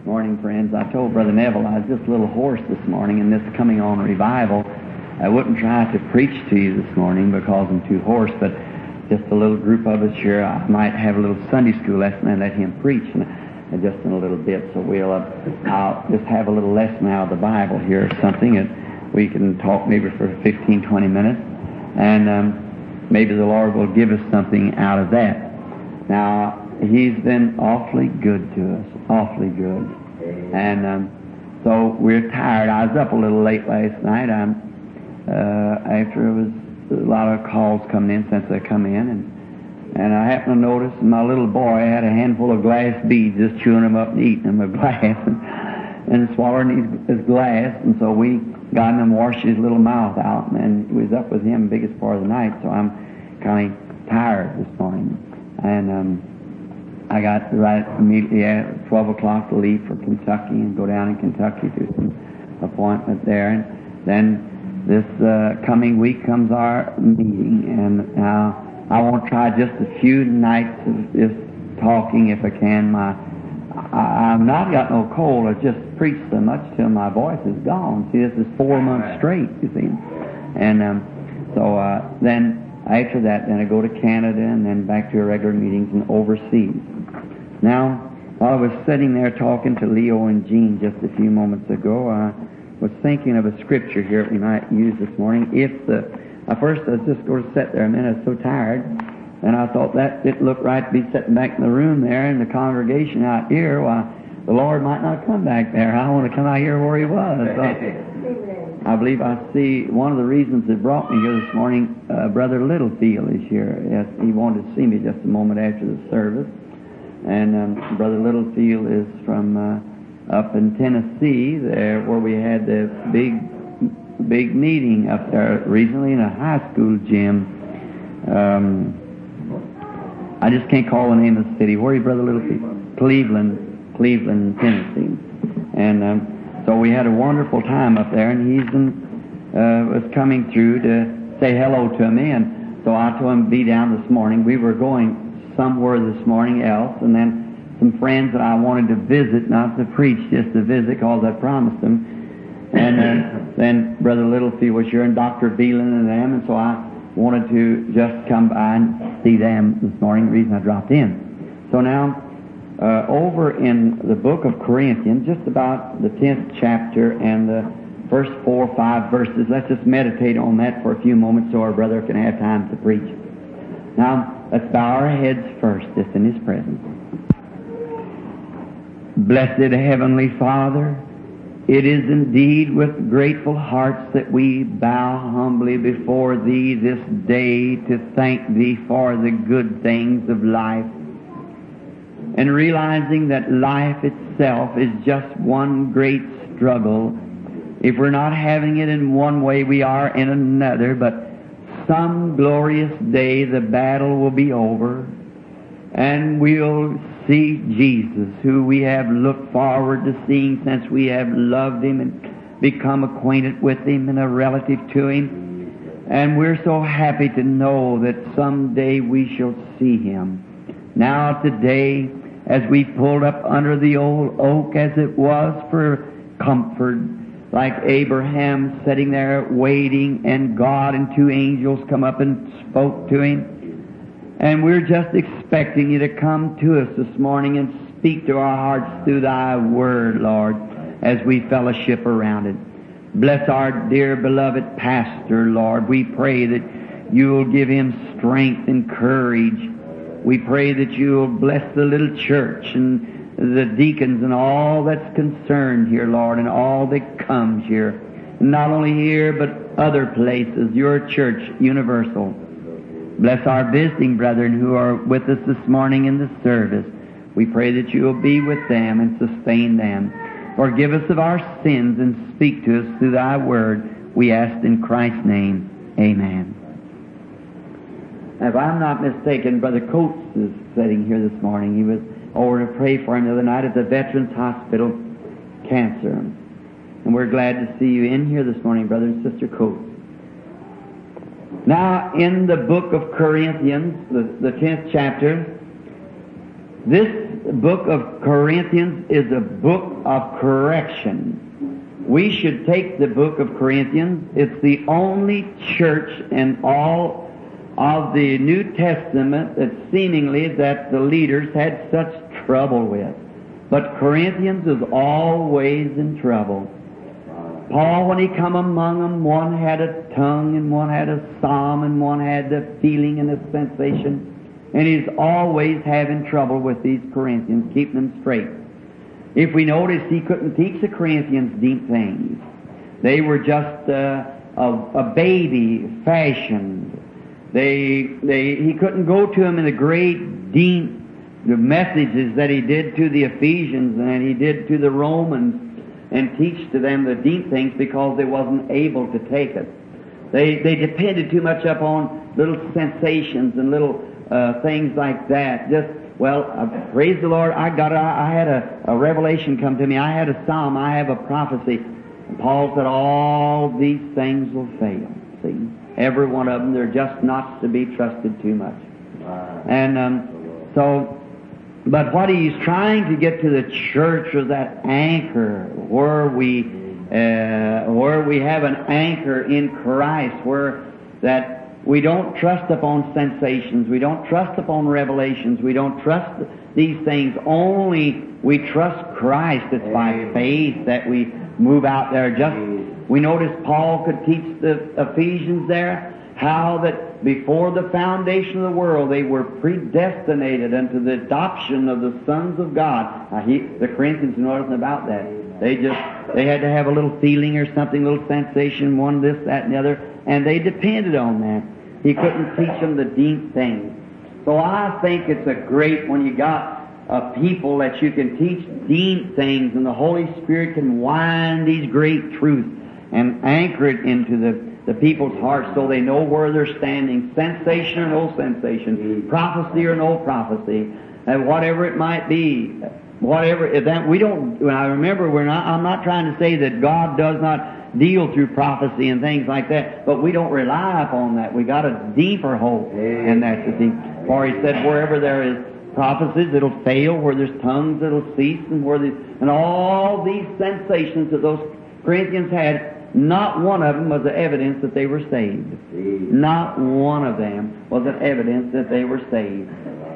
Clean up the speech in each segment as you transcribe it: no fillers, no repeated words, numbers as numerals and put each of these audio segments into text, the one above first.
Morning, friends. I told Brother Neville I was just a little hoarse this morning in this coming on revival. I wouldn't try to preach to you this morning because I'm too hoarse, but just a little group of us here, I might have a little Sunday school lesson and let him preach and just in a little bit. So I'll just have a little lesson out of the Bible here or something, and we can talk maybe for 15, 20 minutes, and maybe the Lord will give us something out of that. Now, He's been awfully good to us, awfully good. And so we're tired. I was up a little late last night after it was a lot of calls coming in since I come in. And I happened to notice my little boy had a handful of glass beads, just chewing them up and eating them with glass and swallowing his glass. And so we got him and washed his little mouth out. And we was up with him the biggest part of the night. So I'm kind of tired this morning. And I got right immediately at 12 o'clock to leave for Kentucky and go down in Kentucky to some appointment there. And then this coming week comes our meeting. And now I want to try just a few nights of just talking if I can. I've not got no cold. I just preached so much till my voice is gone. See, this is 4 months straight, you see. And then after that, then I go to Canada and then back to regular meetings and overseas. Now, while I was sitting there talking to Leo and Jean just a few moments ago, I was thinking of a scripture here that we might use this morning. At first I was just going to sit there a minute, I was so tired, and I thought that didn't look right to be sitting back in the room there in the congregation out here. Why, the Lord might not come back there. I want to come out here where He was. So, I believe I see one of the reasons that brought me here this morning, Brother Littlefield is here. Yes, he wanted to see me just a moment after the service. And Brother Littlefield is from up in Tennessee, there where we had the big meeting up there recently in a high school gym. I just can't call the name of the city. Where are you, Brother Littlefield? Cleveland, Tennessee. And so we had a wonderful time up there, and he was coming through to say hello to me, and so I told him to be down this morning. We were going somewhere this morning else, and then some friends that I wanted to visit, not to preach, just to visit, because I promised them. And then Brother Littlefield was here, and Dr. Beelan and them, and so I wanted to just come by and see them this morning, the reason I dropped in. So now, over in the book of Corinthians, just about the 10th chapter and the first 4 or 5 verses, let's just meditate on that for a few moments so our brother can have time to preach. Now, let's bow our heads first, just in His presence. Blessed Heavenly Father, it is indeed with grateful hearts that we bow humbly before Thee this day to thank Thee for the good things of life, and realizing that life itself is just one great struggle. If we're not having it in one way, we are in another, but some glorious day the battle will be over, and we'll see Jesus, who we have looked forward to seeing since we have loved Him and become acquainted with Him and a relative to Him. And we're so happy to know that someday we shall see Him. Now today, as we pulled up under the old oak as it was for comfort, like Abraham sitting there waiting, and God and 2 angels come up and spoke to him. And we're just expecting You to come to us this morning and speak to our hearts through Thy Word, Lord, as we fellowship around it. Bless our dear beloved pastor, Lord. We pray that You'll give him strength and courage. We pray that You'll bless the little church and the deacons and all that's concerned here, Lord, and all that comes here. Not only here, but other places, Your church universal. Bless our visiting brethren who are with us this morning in the service. We pray that You'll be with them and sustain them. Forgive us of our sins and speak to us through Thy Word. We ask in Christ's name. Amen. If I'm not mistaken, Brother Coates is sitting here this morning. He was over to pray for him the other night at the Veterans Hospital, cancer. And we're glad to see you in here this morning, Brother and Sister Coates. Now, in the book of Corinthians, the 10th chapter, this book of Corinthians is a book of correction. We should take the book of Corinthians. It's the only church in all of the New Testament that seemingly that the leaders had such trouble with. But Corinthians is always in trouble. Paul, when he come among them, one had a tongue, and one had a psalm, and one had the feeling and the sensation. And he's always having trouble with these Corinthians, keeping them straight. If we notice, he couldn't teach the Corinthians deep things. They were just a baby fashioned. He couldn't go to them in the great deep the messages that he did to the Ephesians and he did to the Romans, and teach to them the deep things because they wasn't able to take it. They depended too much upon little sensations and little things like that. Just, praise the Lord, I had a revelation come to me. I had a psalm. I have a prophecy. And Paul said, all these things will fail. See? Every one of them, they're just not to be trusted too much. But what he's trying to get to the church is that anchor where we have an anchor in Christ, where that we don't trust upon sensations, we don't trust upon revelations, we don't trust these things. Only we trust Christ. It's by faith that we move out there. We notice Paul could teach the Ephesians there how that before the foundation of the world they were predestinated unto the adoption of the sons of God. Now the Corinthians know nothing about that. They had to have a little feeling or something, a little sensation, one this, that, and the other, and they depended on that. He couldn't teach them the deep things. So I think it's a great when you got a people that you can teach deep things, and the Holy Spirit can wind these great truths and anchor it into the people's hearts so they know where they're standing, sensation or no sensation, prophecy or no prophecy, and whatever it might be, whatever that we don't. I remember I'm not trying to say that God does not deal through prophecy and things like that, but we don't rely upon that. We got a deeper hope, and that's the thing. For he said, wherever there is prophecies, it'll fail. Where there's tongues, it'll cease, and all these sensations that those Corinthians had. Not one of them was the evidence that they were saved. Not one of them was an evidence that they were saved.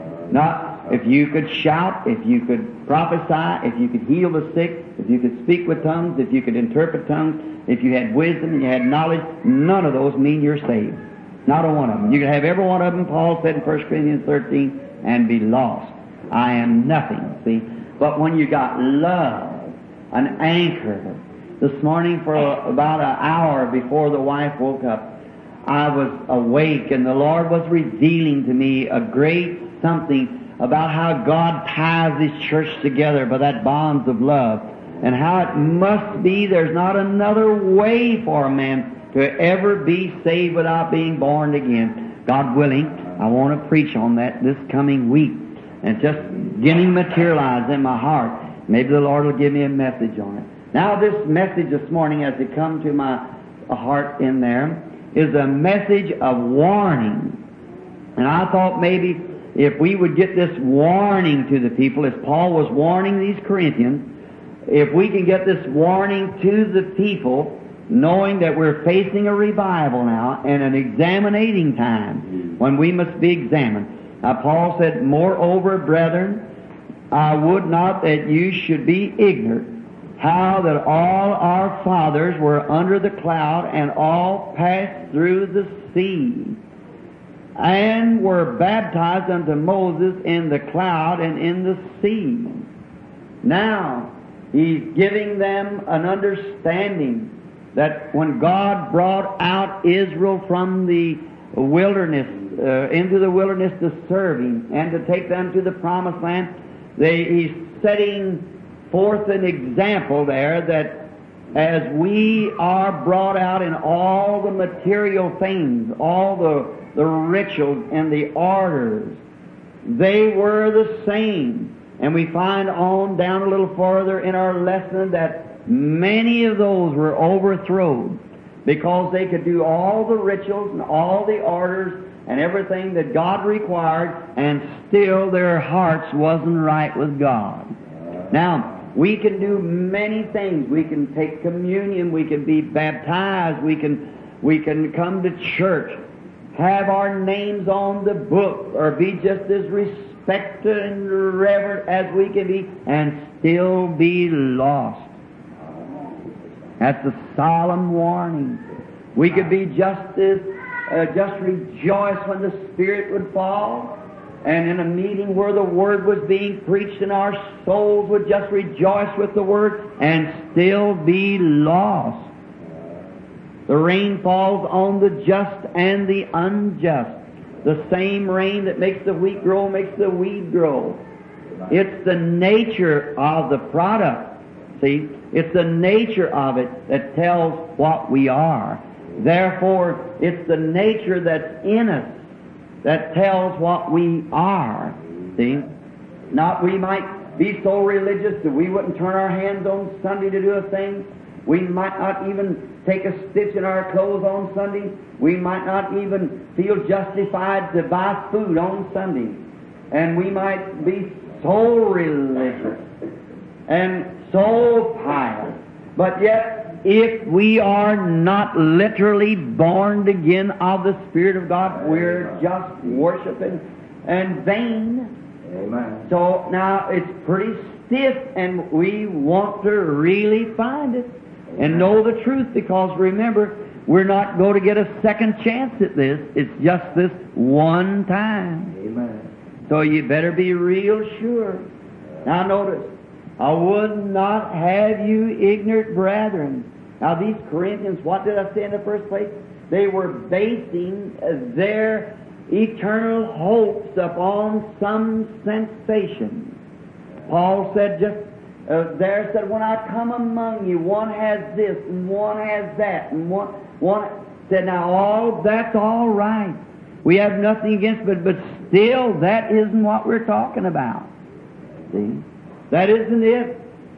Not if you could shout, if you could prophesy, if you could heal the sick, if you could speak with tongues, if you could interpret tongues, if you had wisdom and you had knowledge, none of those mean you're saved. Not a one of them. You could have every one of them, Paul said in 1 Corinthians 13, and be lost. I am nothing, see. But when you got love, an anchor. This morning for about an hour before the wife woke up, I was awake and the Lord was revealing to me a great something about how God ties His church together by that bonds of love, and how it must be there's not another way for a man to ever be saved without being born again. God willing, I want to preach on that this coming week, and just getting materialized in my heart. Maybe the Lord will give me a message on it. Now this message this morning, as it come to my heart in there, is a message of warning. And I thought maybe if we would get this warning to the people, as Paul was warning these Corinthians, if we can get this warning to the people, knowing that we're facing a revival now and an examining time when we must be examined. Now Paul said, moreover, brethren, I would not that you should be ignorant how that all our fathers were under the cloud and all passed through the sea and were baptized unto Moses in the cloud and in the sea. Now, he's giving them an understanding that when God brought out Israel from the wilderness, into the wilderness to serve Him and to take them to the promised land, he's setting forth an example there that as we are brought out in all the material things, all the rituals and the orders, they were the same. And we find on down a little farther in our lesson that many of those were overthrown because they could do all the rituals and all the orders and everything that God required, and still their hearts wasn't right with God. Now, we can do many things. We can take communion, we can be baptized, we can come to church, have our names on the book, or be just as respected and reverent as we can be, and still be lost. That's a solemn warning. We could be just rejoice when the Spirit would fall, and in a meeting where the Word was being preached, and our souls would just rejoice with the Word, and still be lost. The rain falls on the just and the unjust. The same rain that makes the wheat grow makes the weed grow. It's the nature of the product. See, it's the nature of it that tells what we are. Therefore, it's the nature that's in us that tells what we are. See? Not we might be so religious that we wouldn't turn our hands on Sunday to do a thing. We might not even take a stitch in our clothes on Sunday. We might not even feel justified to buy food on Sunday. And we might be so religious and so pious. But yet, if we are not literally born again of the Spirit of God, we're just worshiping and vain. Amen. So now it's pretty stiff, and we want to really find it and know the truth, because remember, we're not going to get a second chance at this. It's just this one time. Amen. So you better be real sure. Now notice, I would not have you ignorant brethren. Now these Corinthians, what did I say in the first place? They were basing their eternal hopes upon some sensation. Paul said there said, when I come among you, one has this and one has that, and one said, now that's all right. We have nothing against it, but still that isn't what we're talking about. See? That isn't it.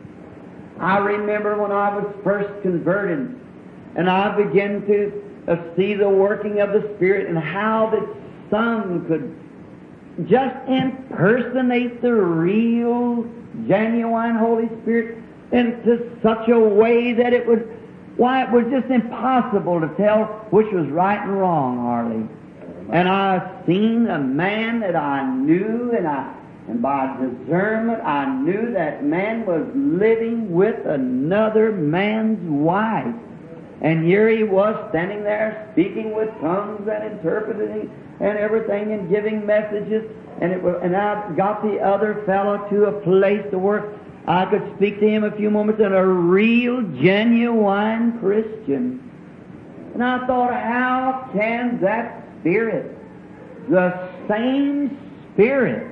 I remember when I was first converted, and I began to see the working of the Spirit, and how that some could just impersonate the real, genuine Holy Spirit into such a way that it was just impossible to tell which was right and wrong, hardly. And I seen a man that I knew, and by discernment I knew that man was living with another man's wife. And here he was standing there speaking with tongues and interpreting and everything and giving messages. And I got the other fellow to a place to where I could speak to him a few moments, and a real, genuine Christian. And I thought, how can that Spirit, the same Spirit,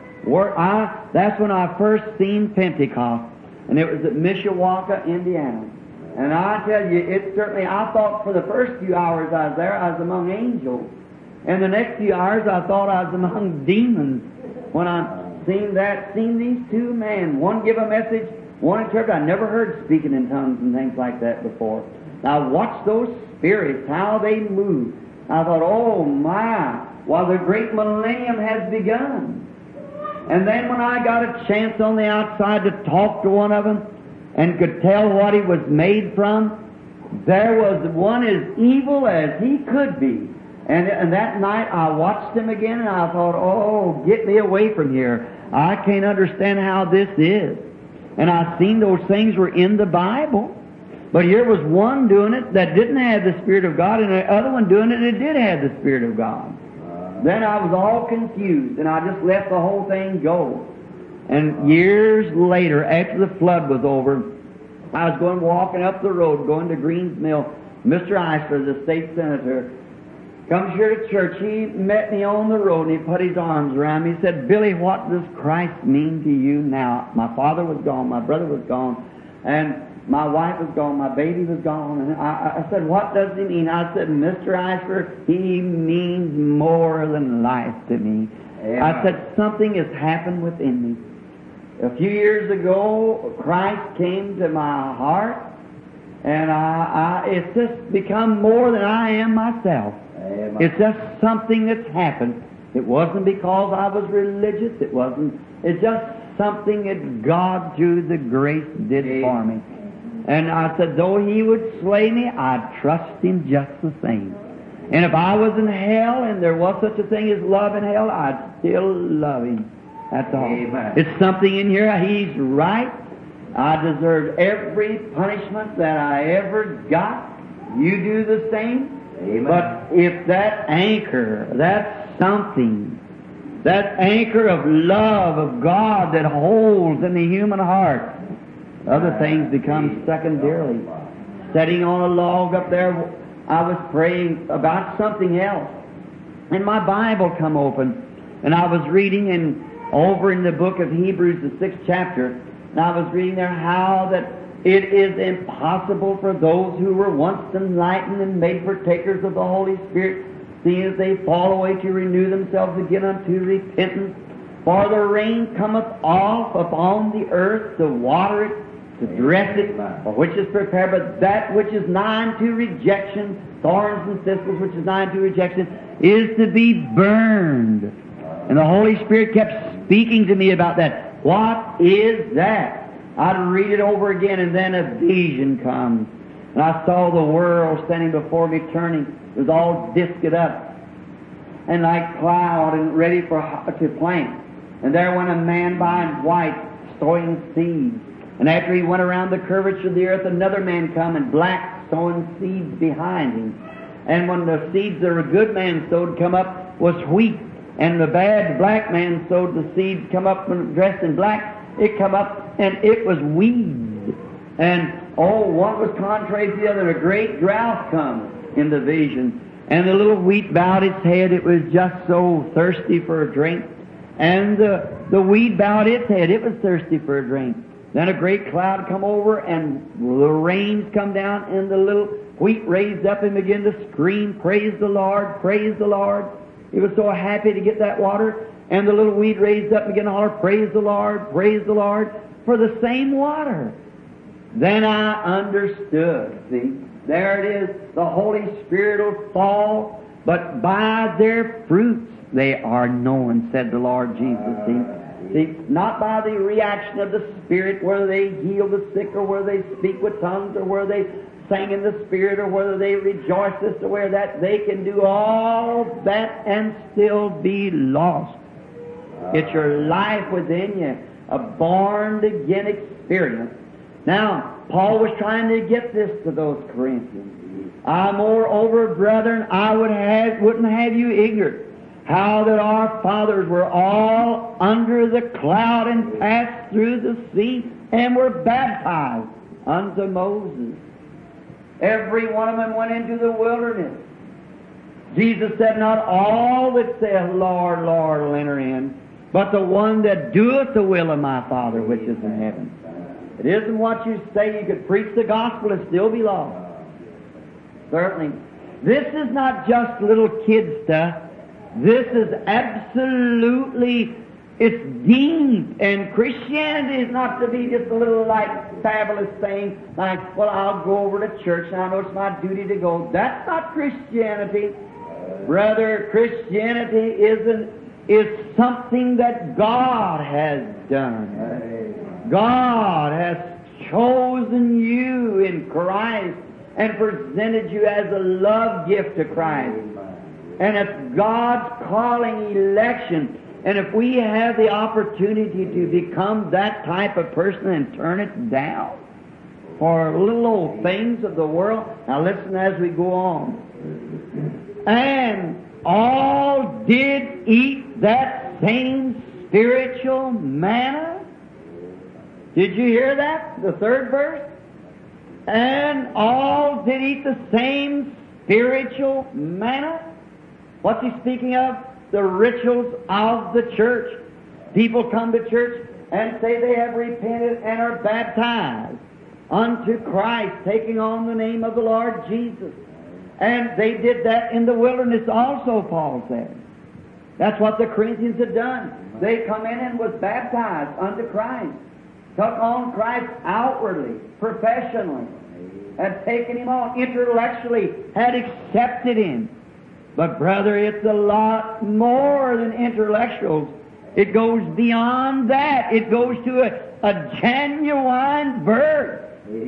that's when I first seen Pentecost, and it was at Mishawaka, Indiana. And I tell you, I thought for the first few hours I was there, I was among angels. And the next few hours I thought I was among demons. When I seen these two men, one give a message, one interpret. I never heard speaking in tongues and things like that before. Now watch those spirits, how they move. I thought, oh my, the great millennium has begun. And then when I got a chance on the outside to talk to one of them and could tell what he was made from, there was one as evil as he could be. And that night I watched him again, and I thought, oh, get me away from here. I can't understand how this is. And I seen those things were in the Bible. But here was one doing it that didn't have the Spirit of God, and the other one doing it that did have the Spirit of God. Then I was all confused, and I just let the whole thing go. And years later, after the flood was over, I was walking up the road, going to Greens Mill. Mr. Eisler, the state senator, comes here to church. He met me on the road, and he put his arms around me. He said, Billy, what does Christ mean to you now? My father was gone, my brother was gone, and my wife was gone, my baby was gone. And I said, what does he mean? I said, Mr. Eisler, he means more than life to me. Yeah. I said, something has happened within me. A few years ago, Christ came to my heart, and it's just become more than I am myself. Amen. It's just something that's happened. It wasn't because I was religious. It wasn't. It's just something that God, through the grace, did for me. And I said, though He would slay me, I'd trust Him just the same. And if I was in hell and there was such a thing as love in hell, I'd still love Him. That's all. Amen. It's something in here. He's right. I deserved every punishment that I ever got. You do the same. Amen. But if that anchor, that something, that anchor of love of God that holds in the human heart, other things become secondarily. Sitting on a log up there, I was praying about something else. And my Bible come open, and I was reading over in the book of Hebrews, the 6th chapter, and I was reading there how that it is impossible for those who were once enlightened and made partakers of the Holy Spirit, seeing as they fall away, to renew themselves again unto repentance. For the rain cometh off upon the earth to water it, to dress it, for which is prepared, but that which is nigh unto rejection, thorns and thistles, which is nigh unto rejection, is to be burned. And the Holy Spirit kept speaking to me about that. What is that? I'd read it over again, and then a vision comes. And I saw the world standing before me turning. It was all disced up, and like cloud, and ready to plant. And there went a man by in white, sowing seeds. And after he went around the curvature of the earth, another man come in black, sowing seeds behind him. And when the seeds that a good man sowed come up, was wheat. And the bad black man sowed the seeds come up when dressed in black. It come up, and it was weeds. And, one was contrary to the other. A great drought comes in the vision. And the little wheat bowed its head. It was just so thirsty for a drink. And the weed bowed its head. It was thirsty for a drink. Then a great cloud come over, and the rains come down, and the little wheat raised up and began to scream, "Praise the Lord, praise the Lord." He was so happy to get that water. And the little weed raised up and began to holler, "Praise the Lord, for the same water." Then I understood. See, there it is. The Holy Spirit will fall, but by their fruits they are known, said the Lord Jesus. See, not by the reaction of the Spirit, whether they heal the sick, or whether they speak with tongues, or whether they sing in the Spirit, or whether they rejoice this or where that. They can do all that and still be lost. It's your life within you, a born-again experience. Now, Paul was trying to get this to those Corinthians. Moreover, brethren, I wouldn't have you ignorant how that our fathers were all under the cloud and passed through the sea and were baptized unto Moses. Every one of them went into the wilderness. Jesus said, not all that saith, Lord, Lord, will enter in, but the one that doeth the will of my Father which is in heaven. It isn't what you say. You could preach the gospel and still be lost. Certainly. This is not just little kid stuff. This is absolutely, it's deep. And Christianity is not to be just a little fabulous thing like, well, I'll go over to church and I know it's my duty to go. That's not Christianity. Brother, Christianity is something that God has done. God has chosen you in Christ and presented you as a love gift to Christ. And it's God's calling election. And if we have the opportunity to become that type of person and turn it down for little old things of the world, now listen as we go on. And all did eat that same spiritual manna. Did you hear that? The third verse? And all did eat the same spiritual manna. What's he speaking of? The rituals of the church. People come to church and say they have repented and are baptized unto Christ, taking on the name of the Lord Jesus. And they did that in the wilderness also, Paul said. That's what the Corinthians had done. They come in and was baptized unto Christ, took on Christ outwardly, professionally, had taken Him on intellectually, had accepted Him. But brother, it's a lot more than intellectuals. It goes beyond that. It goes to a genuine birth.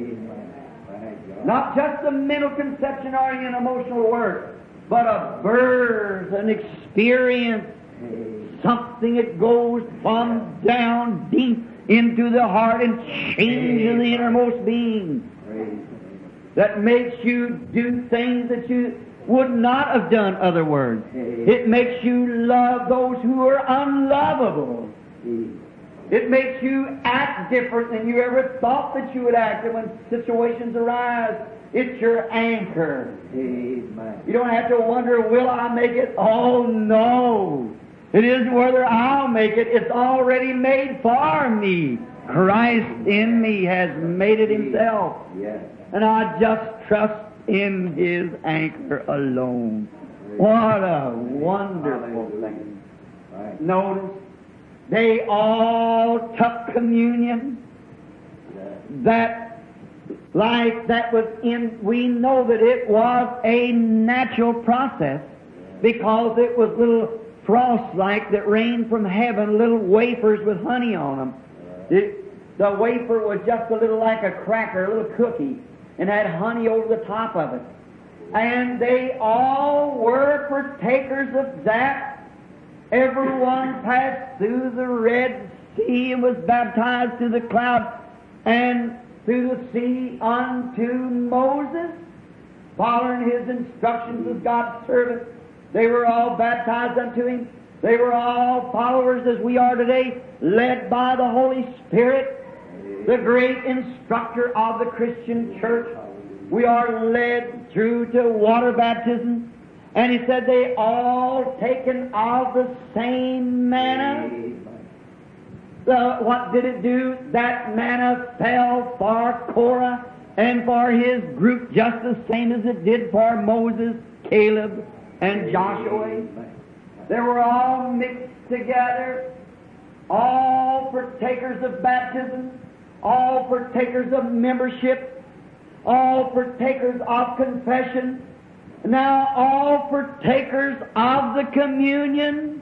Not just a mental conception or an emotional work, but a birth, an experience, something that goes from down deep into the heart and changes the innermost being. That makes you do things that you would not have done otherwise. It makes you love those who are unlovable. It makes you act different than you ever thought that you would act. And when situations arise, it's your anchor. You don't have to wonder, will I make it? Oh, no. It isn't whether I'll make it. It's already made for me. Christ in me has made it Himself. And I just trust in His anchor alone. What a wonderful thing. Notice, they all took communion. That life that was in, we know that it was a natural process because it was little frost-like that rained from heaven, little wafers with honey on them. The wafer was just a little like a cracker, a little cookie, and had honey over the top of it. And they all were partakers of that. Everyone passed through the Red Sea and was baptized through the cloud and through the sea unto Moses, following his instructions as God's servant. They were all baptized unto Him. They were all followers as we are today, led by the Holy Spirit, the great instructor of the Christian church. We are led through to water baptism. And He said they all taken of the same manna. What did it do? That manna fell for Korah and for his group just the same as it did for Moses, Caleb, and Joshua. They were all mixed together, all partakers of baptism, all partakers of membership, all partakers of confession, now all partakers of the communion.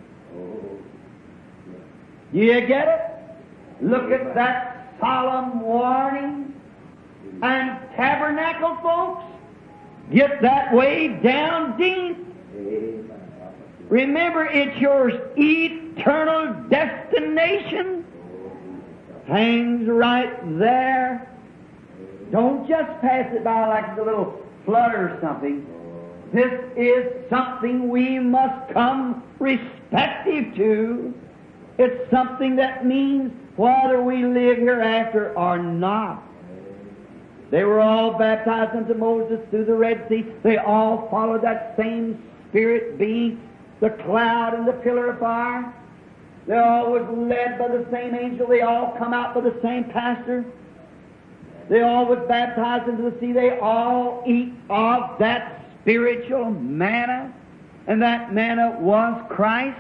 You get it? Look at that solemn warning. And tabernacle folks, get that way down deep. Remember, it's your eternal destination. Hangs right there. Don't just pass it by like it's a little flood or something. This is something we must come respective to. It's something that means whether we live hereafter or not. They were all baptized unto Moses through the Red Sea. They all followed that same Spirit being, the cloud and the pillar of fire. They all was led by the same angel. They all come out by the same pastor. They all was baptized into the sea. They all eat of that spiritual manna. And that manna was Christ.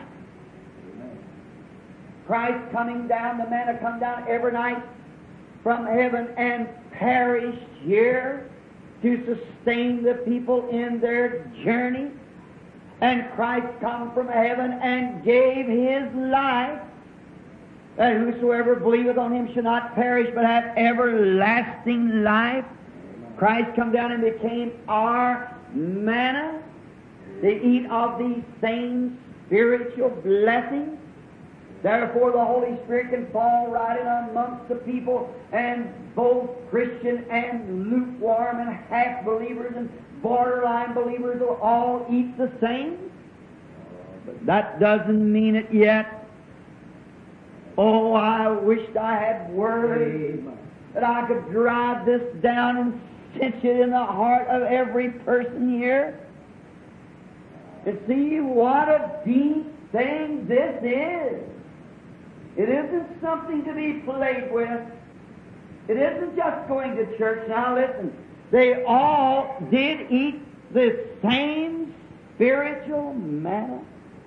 Christ coming down, the manna come down every night from heaven and perished here to sustain the people in their journey. And Christ come from heaven and gave His life, that whosoever believeth on Him shall not perish but have everlasting life. Christ come down and became our manna. They eat of these same spiritual blessings. Therefore the Holy Spirit can fall right in amongst the people, and both Christian and lukewarm and half-believers and borderline believers will all eat the same. But that doesn't mean it yet. Oh, I wished I had words that I could drive this down and cinch it in the heart of every person here. And see what a deep thing this is. It isn't something to be played with. It isn't just going to church. Now listen, they all did eat the same spiritual manna.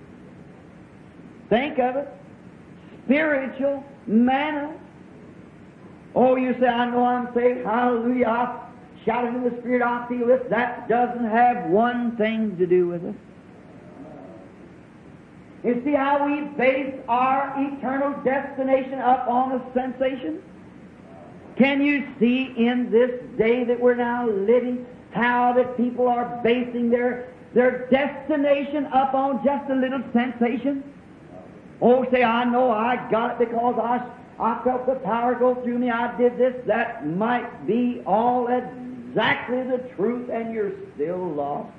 Think of it. Spiritual manna. Oh, you say, I know I'm saved. Hallelujah. I've shouted in the Spirit, I feel this. That doesn't have one thing to do with it. You see how we base our eternal destination up on a sensation? Can you see in this day that we're now living how that people are basing their destination up on just a little sensation? Oh, say, I know I got it because I felt the power go through me, I did this. That might be all exactly the truth, and you're still lost.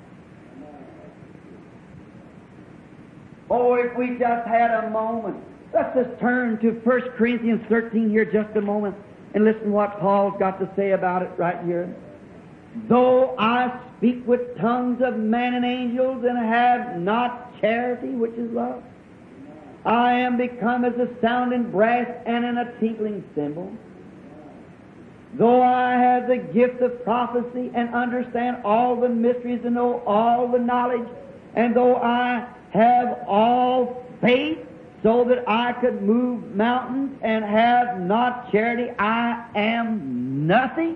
Oh, if we just had a moment. Let's just turn to 1 Corinthians 13 here just a moment and listen what Paul's got to say about it right here. Though I speak with tongues of men and angels and have not charity, which is love, I am become as a sounding brass and in a tinkling cymbal. Though I have the gift of prophecy and understand all the mysteries and know all the knowledge, and though I have all faith so that I could move mountains and have not charity, I am nothing.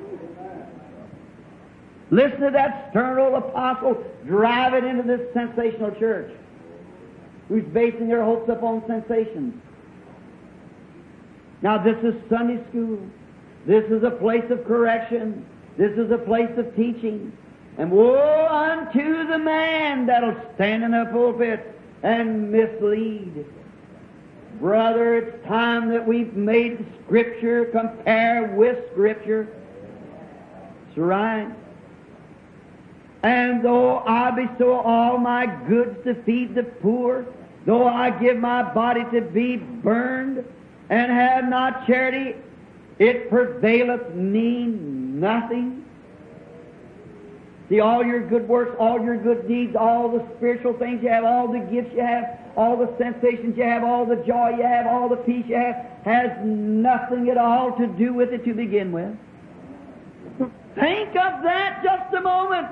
Listen to that stern old apostle drive it into this sensational church who's basing their hopes upon sensations. Now this is Sunday school. This is a place of correction. This is a place of teaching. And woe unto the man that'll stand in a pulpit and mislead. Brother, it's time that we've made Scripture compare with Scripture. That's right. And though I bestow all my goods to feed the poor, though I give my body to be burned, and have not charity, it prevaileth me nothing. See, all your good works, all your good deeds, all the spiritual things you have, all the gifts you have, all the sensations you have, all the joy you have, all the peace you have, has nothing at all to do with it to begin with. Think of that just a moment.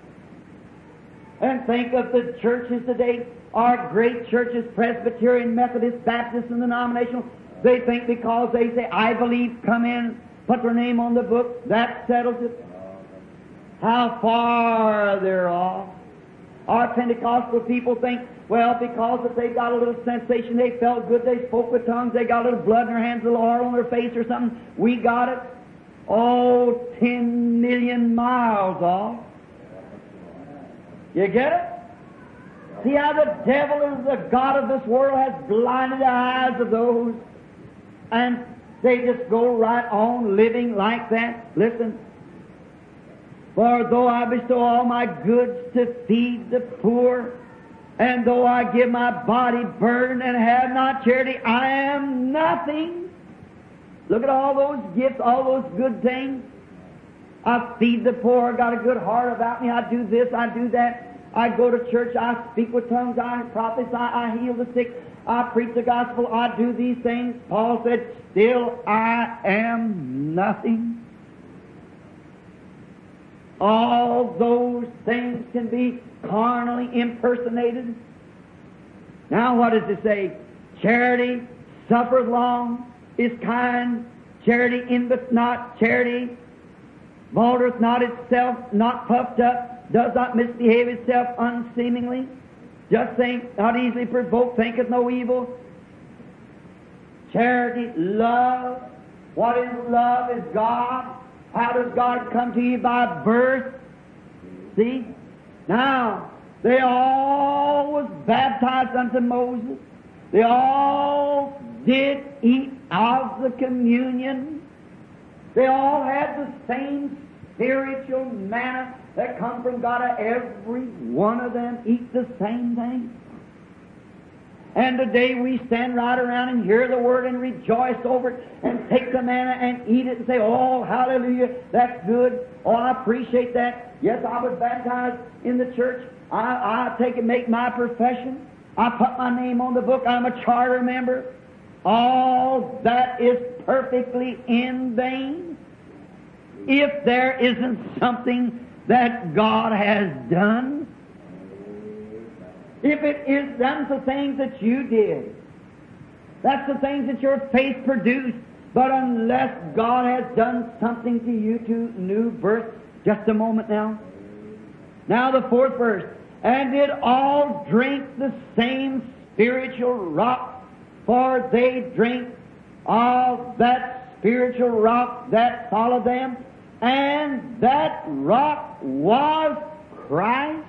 And think of the churches today, our great churches, Presbyterian, Methodist, Baptist, and denominational. They think because they say, I believe, come in, put their name on the book, that settles it. How far they're off. Our Pentecostal people think, well, because if they got a little sensation, they felt good, they spoke with tongues, they got a little blood in their hands, a little oil on their face or something, we got it. Oh, 10 million miles off. You get it? See how the devil is the God of this world, has blinded the eyes of those, and they just go right on living like that. Listen. For though I bestow all my goods to feed the poor, and though I give my body burdened and have not charity, I am nothing. Look at all those gifts, all those good things. I feed the poor, got a good heart about me, I do this, I do that. I go to church, I speak with tongues, I prophesy, I heal the sick, I preach the gospel, I do these things. Paul said, still I am nothing. All those things can be carnally impersonated. Now what does it say? Charity suffereth long, is kind. Charity envieth not. Charity vaunteth not itself, not puffed up, does not misbehave itself unseemingly. Just think, not easily provoked, thinketh no evil. Charity, love. What is love? Is God. How does God come to you? By birth. See? Now, they all was baptized unto Moses. They all did eat of the communion. They all had the same spiritual manna that come from God. Every one of them eat the same thing. And today we stand right around and hear the Word and rejoice over it and take the manna and eat it and say, oh, hallelujah, that's good. Oh, I appreciate that. Yes, I was baptized in the church. I take and make my profession. I put my name on the book. I'm a charter member. All that is perfectly in vain if there isn't something that God has done. If it is done the things that you did, that's the things that your faith produced. But unless God has done something to you to new birth, Just a moment now. Now the fourth verse. And did all drink the same spiritual rock, for they drink of that spiritual rock that followed them, and that rock was Christ.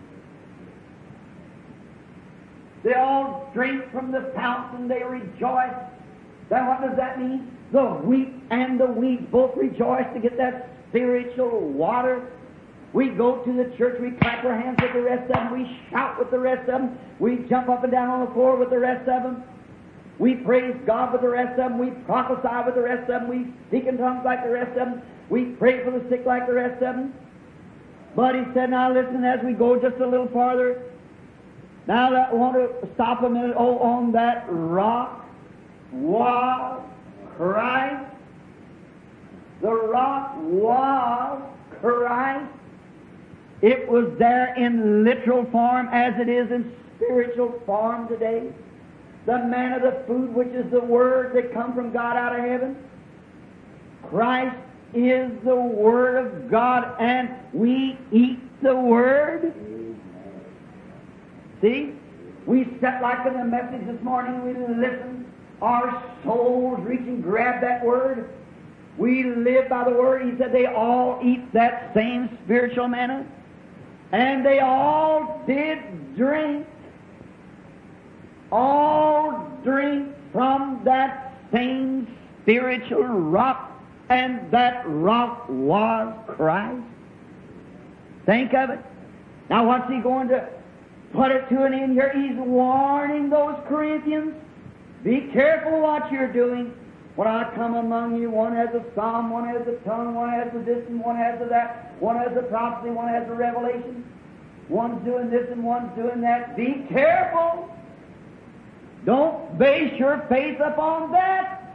They all drink from the fountain, they rejoice. Then what does that mean? The wheat and the weeds both rejoice to get that spiritual water. We go to the church, we clap our hands with the rest of them, we shout with the rest of them, we jump up and down on the floor with the rest of them, we praise God with the rest of them, we prophesy with the rest of them, we speak in tongues like the rest of them, we pray for the sick like the rest of them. But he said, now listen, as we go just a little farther, now I want to stop a minute. Oh, on that rock was Christ. The rock was Christ. It was there in literal form as it is in spiritual form today. The manna, the food, which is the Word that come from God out of heaven. Christ is the Word of God, and we eat the Word. See? We sat like in the message this morning, we listen. Our souls reach and grab that Word. We live by the Word. He said they all eat that same spiritual manna. And they all did drink. All drink from that same spiritual rock. And that rock was Christ. Think of it. Now what's he going to put it to an end here? He's warning those Corinthians. Be careful what you're doing. When I come among you, one has a psalm, one has a tongue, one has a this, and one has a that, one has a prophecy, one has a revelation. One's doing this and one's doing that. Be careful. Don't base your faith upon that.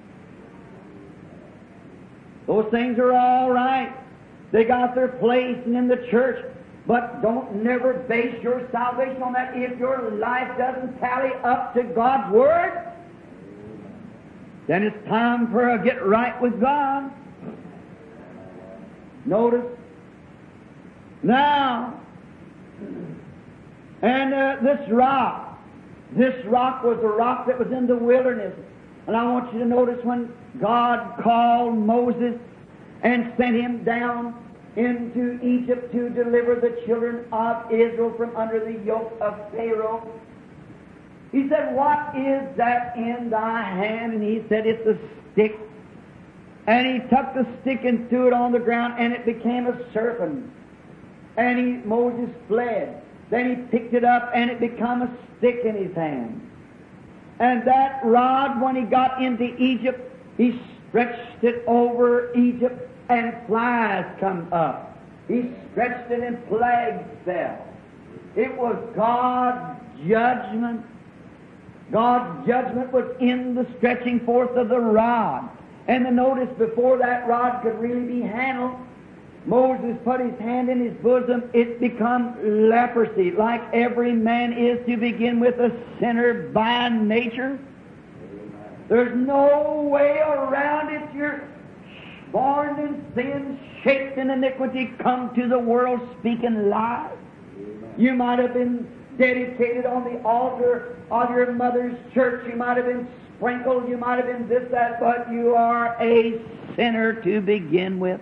Those things are all right. They got their place in the church. But don't never base your salvation on that. If your life doesn't tally up to God's Word, then it's time for a get right with God. Notice. Now, and this rock was the rock that was in the wilderness. And I want you to notice when God called Moses and sent him down into Egypt to deliver the children of Israel from under the yoke of Pharaoh. He said, what is that in thy hand? And he said, it's a stick. And he took the stick and threw it on the ground, and it became a serpent. And Moses fled. Then he picked it up, and it became a stick in his hand. And that rod, when he got into Egypt, he stretched it over Egypt, and flies come up. He stretched it and plagues fell. It was God's judgment. God's judgment was in the stretching forth of the rod. And the notice, before that rod could really be handled, Moses put his hand in his bosom, it become leprosy, like every man is to begin with, a sinner by nature. There's no way around it. You're born in sin, shaped in iniquity, come to the world speaking lies. You might have been dedicated on the altar of your mother's church. You might have been sprinkled. You might have been this, that, but you are a sinner to begin with.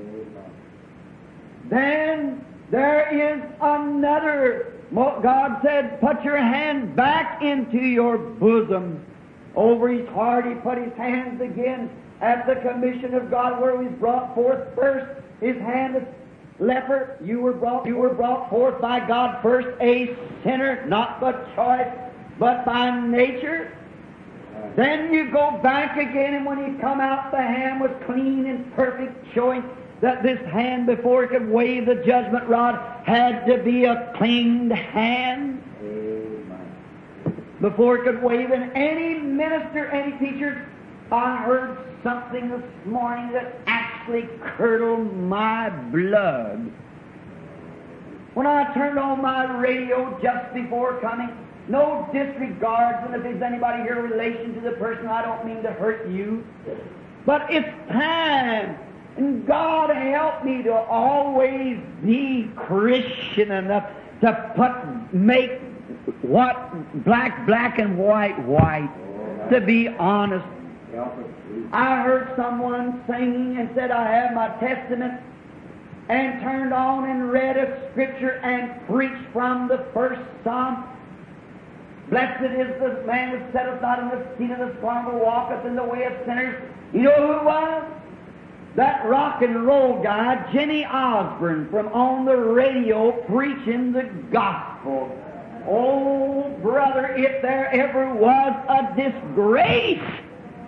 Then there is another. God said, put your hand back into your bosom. Over his heart, he put his hands again at the commission of God, where he was brought forth first. His hand is leper. You were brought forth by God first, a sinner, not by choice, but by nature. Then you go back again, and when he come out, the hand was clean and perfect, showing that this hand, before it could wave the judgment rod, had to be a cleaned hand. Before it could wave. And any minister, any teacher, I heard something this morning that actually curdled my blood. When I turned on my radio just before coming, no disregards, and if there's anybody here in relation to the person, I don't mean to hurt you, but it's time And God help me to always be Christian enough to make what black and white, to be honest. I heard someone singing and said, I have my Testament, and turned on and read a scripture and preached from the first Psalm. Blessed is the man that setteth not in the seat of the scornful, walketh in the way of sinners. You know who it was? That rock and roll guy, Jimmy Osborne, from on the radio preaching the gospel. Oh, brother, if there ever was a disgrace,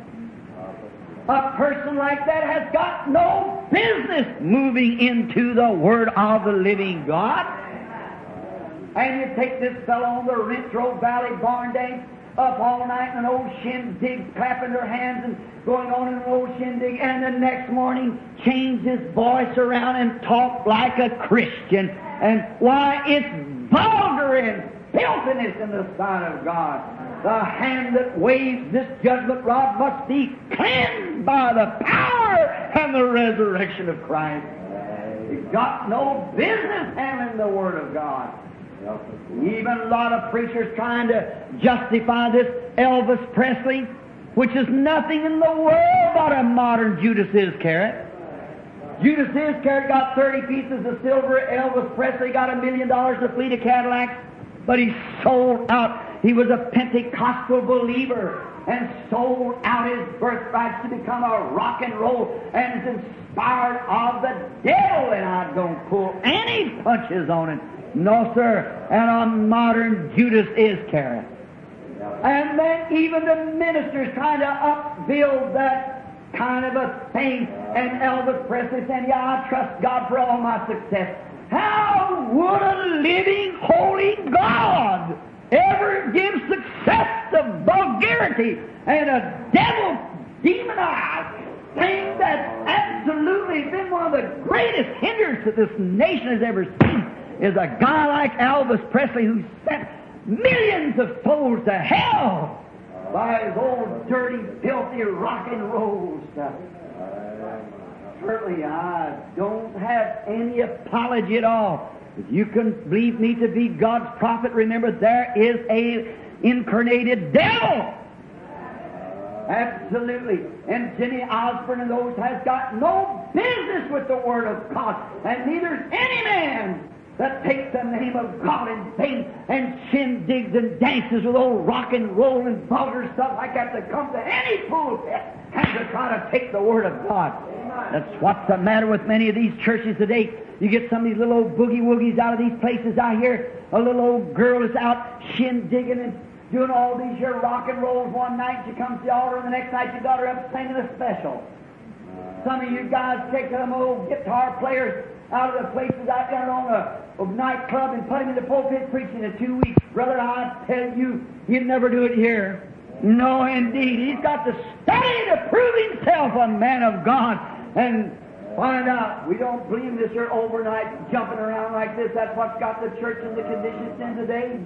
a person like that has got no business moving into the Word of the living God. And you take this fellow on the Ridge Road Valley barn dance, up all night in an old shindig, clapping their hands and going on in an old shindig, and the next morning change his voice around and talk like a Christian. And why, it's vulgar and filthiness in the sight of God. The hand that waves this judgment rod must be cleansed by the power and the resurrection of Christ. He's got no business handling the Word of God. Even a lot of preachers trying to justify this Elvis Presley, which is nothing in the world but a modern Judas Iscariot. Judas Iscariot got 30 pieces of silver. Elvis Presley got $1 million and a fleet of Cadillacs. But he sold out. He was a Pentecostal believer and sold out his birthrights to become a rock and roll and is inspired of the devil. And I don't pull any punches on it. No, sir. And a modern Judas Iscariot. And then even the ministers trying to upbuild that kind of a thing. And Elvis Presley saying, yeah, I trust God for all my success. How would a living, holy God ever give success to vulgarity and a devil demonized thing that's absolutely been one of the greatest hindrances that this nation has ever seen is a guy like Elvis Presley who sent millions of souls to hell by his old dirty, filthy rock and roll stuff. Certainly, I don't have any apology at all. If you can believe me to be God's prophet, remember there is a incarnated devil. Absolutely. And Jimmy Osborne and those has got no business with the Word of God. And neither's any man that takes the name of God in vain and shindigs and dances with old rock and roll and vulgar stuff like that to come to any pulpit and to try to take the Word of God. That's what's the matter with many of these churches today. You get some of these little old boogie-woogies out of these places out here. A little old girl is out shindigging and doing all these here rock and rolls one night. She comes to the altar and the next night you got her up singing a special. Some of you guys take them old guitar players out of the places out there on a nightclub and put him in the pulpit preaching in 2 weeks. Brother, I tell you, he'd never do it here. No, indeed. He's got to study to prove himself a man of God and find out. We don't believe this here overnight jumping around like this. That's what's got the church in the condition it's in today.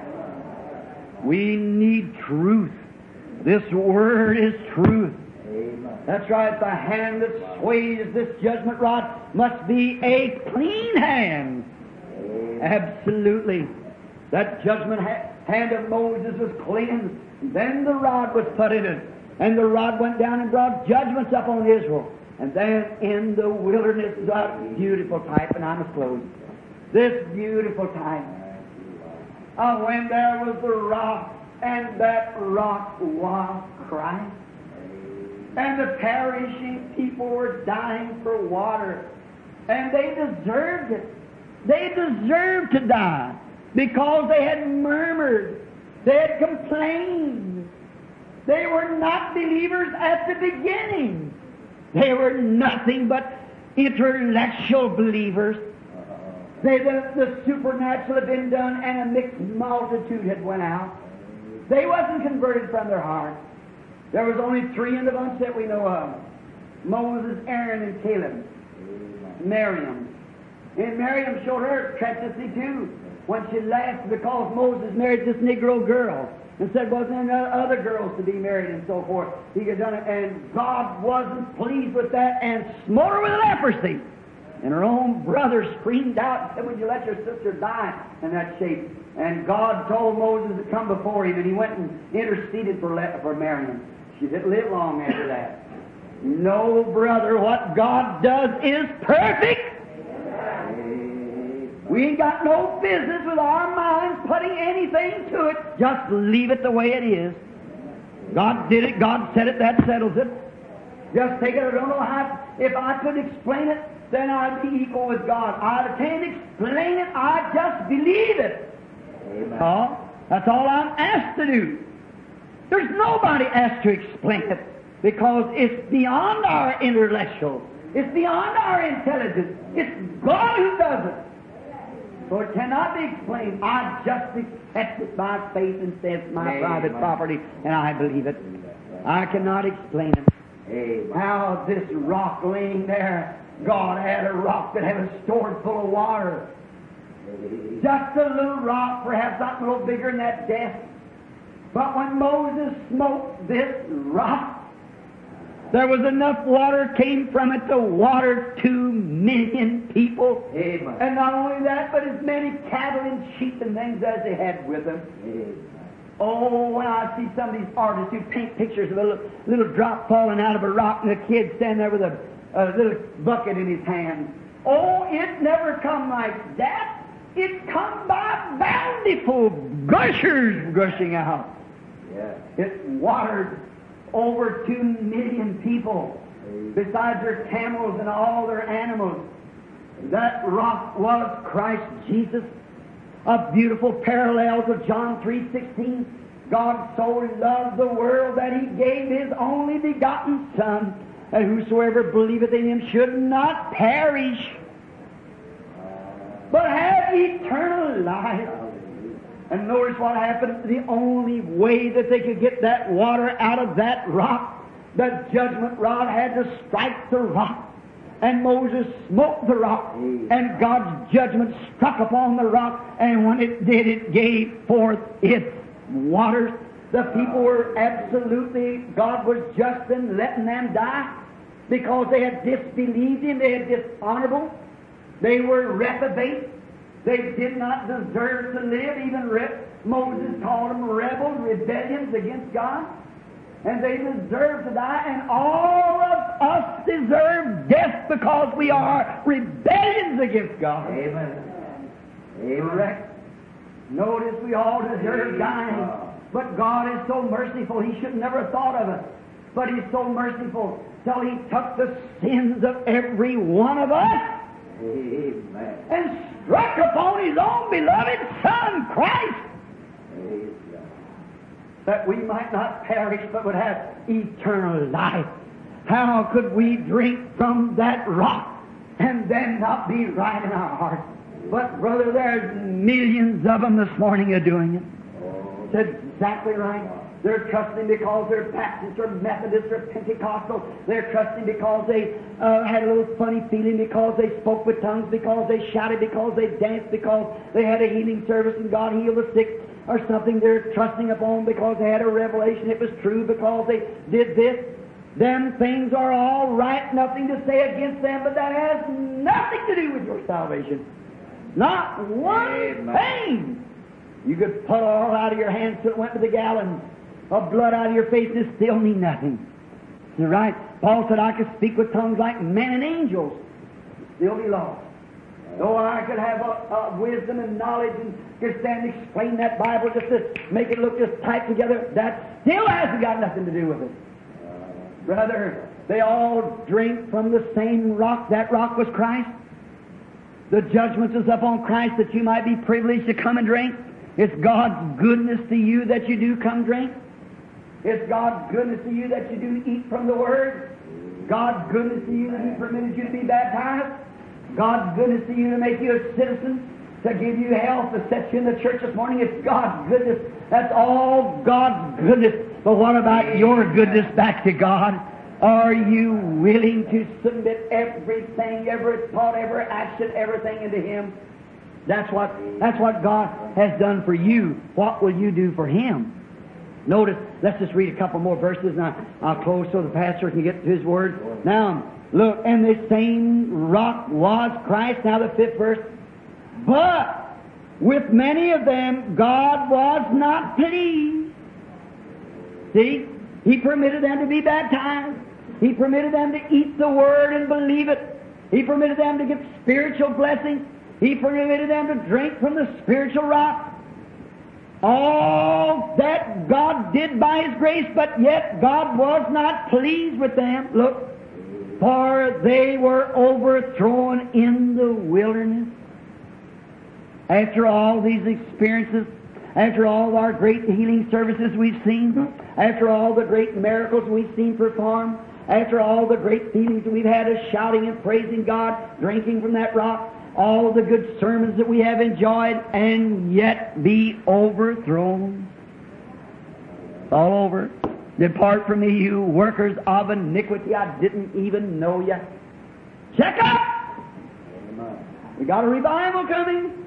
We need truth. This Word is truth. That's right. The hand that sways this judgment rod must be a clean hand. Absolutely. That judgment hand of Moses was cleansed. Then the rod was put in it. And the rod went down and brought judgments upon Israel. And then in the wilderness is a beautiful type, and I must close. This beautiful type. When there was the rock, and that rock was Christ. And the perishing people were dying for water. And they deserved it. They deserved to die because they had murmured. They had complained. They were not believers at the beginning. They were nothing but intellectual believers. The supernatural had been done and a mixed multitude had went out. They wasn't converted from their heart. There was only 3 in the bunch that we know of. Moses, Aaron, and Caleb. Miriam. And Miriam showed her treachery too when she laughed because Moses married this Negro girl. and said, wasn't there other girls to be married and so forth? He had done it, and God wasn't pleased with that and smote her with leprosy. And her own brother screamed out and said, would you let your sister die in that shape? And God told Moses to come before him, and he went and interceded for Miriam. She didn't live long after that. No, brother, what God does is perfect. We ain't got no business with our minds putting anything to it. Just leave it the way it is. God did it, God said it, that settles it. Just take it. I don't know how. If I could explain it, then I'd be equal with God. I can't explain it, I just believe it. Amen. Oh, that's all I'm asked to do. There's nobody asked to explain it, because it's beyond our intellectual. It's beyond our intelligence. It's God who does it. So it cannot be explained. I just accept it by faith and say it's my private property, and I believe it. I cannot explain it. Amen. How this rock laying there, God had a rock that had a stored full of water. Just a little rock, perhaps not a little bigger than that desk. But when Moses smote this rock, there was enough water came from it to water 2 million people. Amen. And not only that, but as many cattle and sheep and things as they had with them. Amen. Oh, when I see some of these artists who paint pictures of a little drop falling out of a rock and a kid standing there with a little bucket in his hand. Oh, it never come like that. It come by bountiful gushers gushing out. Yeah. It watered over 2 million people, besides their camels and all their animals. That rock was Christ Jesus. A beautiful parallel to John 3:16. God so loved the world that He gave His only begotten Son, that whosoever believeth in Him should not perish, but have eternal life. And notice what happened. The only way that they could get that water out of that rock, the judgment rod had to strike the rock. And Moses smote the rock, and God's judgment struck upon the rock, and when it did, it gave forth its waters. The people were absolutely, God was just in letting them die, because they had disbelieved Him, they had dishonorable, they were reprobate. They did not deserve to live. Even Moses called them rebels, rebellions against God. And they deserve to die. And all of us deserve death because we are rebellions against God. Amen. Correct. Notice we all deserve dying. But God is so merciful, He should never have thought of us. But He's so merciful till He took the sins of every one of us. Amen. And struck upon His own beloved Son, Christ, that we might not perish but would have eternal life. How could we drink from that rock and then not be right in our heart? But, brother, there's millions of them this morning are doing it. It's exactly right. They're trusting because they're Baptist or Methodist or Pentecostal. They're trusting because they had a little funny feeling, because they spoke with tongues, because they shouted, because they danced, because they had a healing service and God healed the sick or something. They're trusting upon because they had a revelation. It was true because they did this. Them things are all right, nothing to say against them, but that has nothing to do with your salvation. Not one thing. You could pull all out of your hands till it went to the gallon of blood out of your face, and it still mean nothing. You're right. Paul said, I could speak with tongues like men and angels, still be lost. Though I could have wisdom and knowledge and could stand and explain that Bible just to make it look just tight together, that still hasn't got nothing to do with it. Brother, they all drink from the same rock. That rock was Christ. The judgment is upon Christ that you might be privileged to come and drink. It's God's goodness to you that you do come drink. It's God's goodness to you that you do eat from the Word. God's goodness to you that He permitted you to be baptized. God's goodness to you to make you a citizen, to give you health, to set you in the church this morning. It's God's goodness. That's all God's goodness. But what about your goodness back to God? Are you willing to submit everything, every thought, every action, everything into Him? That's what God has done for you. What will you do for Him? Notice, let's just read a couple more verses and I'll close so the pastor can get to his word. Now, look, and this same rock was Christ. Now the 5th verse. But with many of them God was not pleased. See? He permitted them to be baptized. He permitted them to eat the Word and believe it. He permitted them to get spiritual blessings. He permitted them to drink from the spiritual rock. All that God did by His grace, but yet God was not pleased with them. Look, for they were overthrown in the wilderness. After all these experiences, after all our great healing services we've seen, after all the great miracles we've seen performed, after all the great feelings that we've had of shouting and praising God, drinking from that rock, all the good sermons that we have enjoyed, and yet be overthrown. All over. Depart from me, you workers of iniquity. I didn't even know you. Check up! We got a revival coming.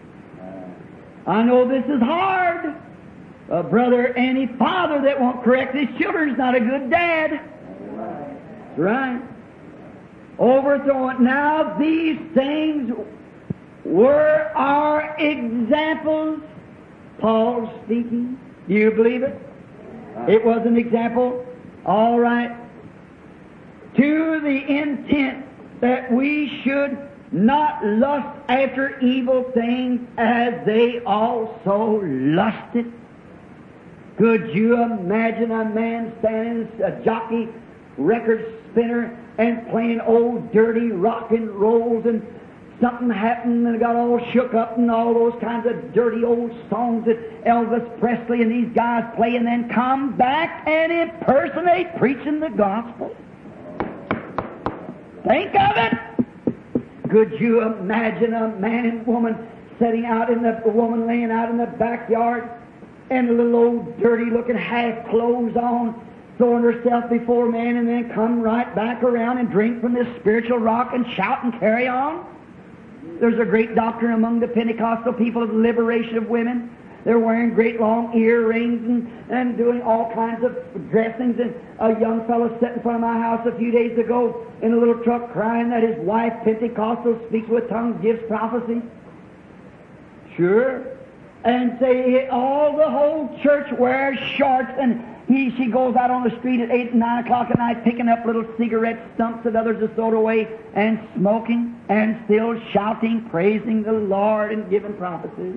I know this is hard. A brother, any father that won't correct his children is not a good dad. That's right. Overthrown. Now these things were our examples. Paul speaking. Do you believe it? It was an example. All right. To the intent that we should not lust after evil things as they also lusted. Could you imagine a man standing, a jockey, record spinner, and playing old dirty rock and rolls, and something happened and got all shook up, and all those kinds of dirty old songs that Elvis Presley and these guys play, and then come back and impersonate preaching the gospel? Think of it! Could you imagine a man and woman sitting out in the woman laying out in the backyard, and a little old dirty looking half clothes on, throwing herself before man, and then come right back around and drink from this spiritual rock and shout and carry on? There's a great doctrine among the Pentecostal people of the liberation of women. They're wearing great long earrings and doing all kinds of dressings. And a young fellow sat in front of my house a few days ago in a little truck crying that his wife, Pentecostal, speaks with tongues, gives prophecy. Sure. And say all the whole church wears shorts, and she goes out on the street at 8 and 9 o'clock at night picking up little cigarette stumps that others have thrown away and smoking and still shouting, praising the Lord and giving prophecies.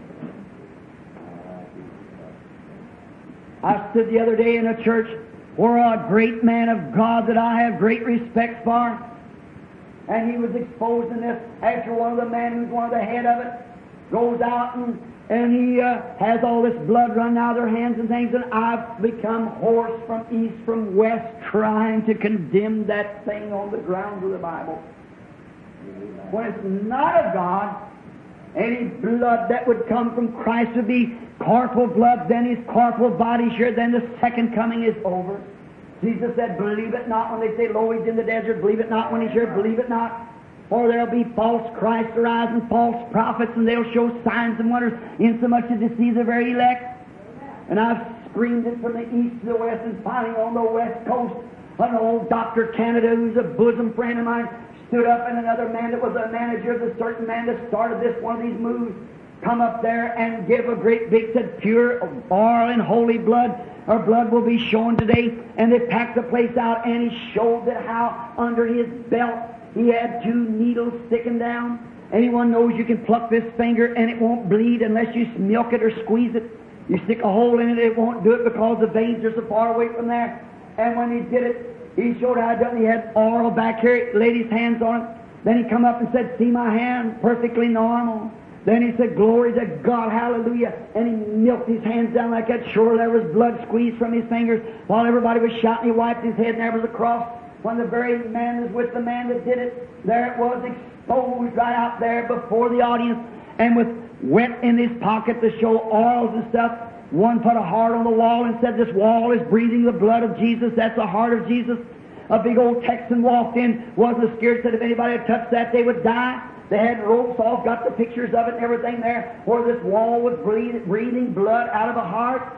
I stood the other day in a church where a great man of God that I have great respect for, and he was exposed in this after one of the men who's one of the head of it goes out and he has all this blood running out of their hands and things, and I've become hoarse from east, from west, trying to condemn that thing on the grounds of the Bible. When it's not of God, any blood that would come from Christ would be corporal blood, then his corporal body sure, then the second coming is over. Jesus said, believe it not when they say, lo, he's in the desert, believe it not when he's here, believe it not. For there'll be false Christs arise and false prophets, and they'll show signs and wonders, insomuch to deceive the very elect. And I've screamed it from the east to the west, and finally on the west coast, an old Dr. Canada, who's a bosom friend of mine, stood up, and another man that was a manager of the certain man that started this one of these moves, come up there and give a great big, said, pure oil and holy blood. Our blood will be shown today. And they packed the place out, and he showed that how under his belt he had 2 needles sticking down. Anyone knows you can pluck this finger and it won't bleed unless you milk it or squeeze it. You stick a hole in it, it won't do it because the veins are so far away from there. And when he did it, he showed how he done it. He had oil back here, laid his hands on it. Then he come up and said, see my hand, perfectly normal. Then he said, glory to God, hallelujah. And he milked his hands down like that. Sure, there was blood squeezed from his fingers. While everybody was shouting, he wiped his head, and there was a cross. When the very man was with the man that did it, there it was exposed right out there before the audience, and with wet in his pocket to show oils and stuff. One put a heart on the wall and said, this wall is breathing the blood of Jesus. That's the heart of Jesus. A big old Texan walked in, wasn't scared, said if anybody had touched that, they would die. They had ropes off, got the pictures of it and everything there, where this wall was breathing blood out of a heart.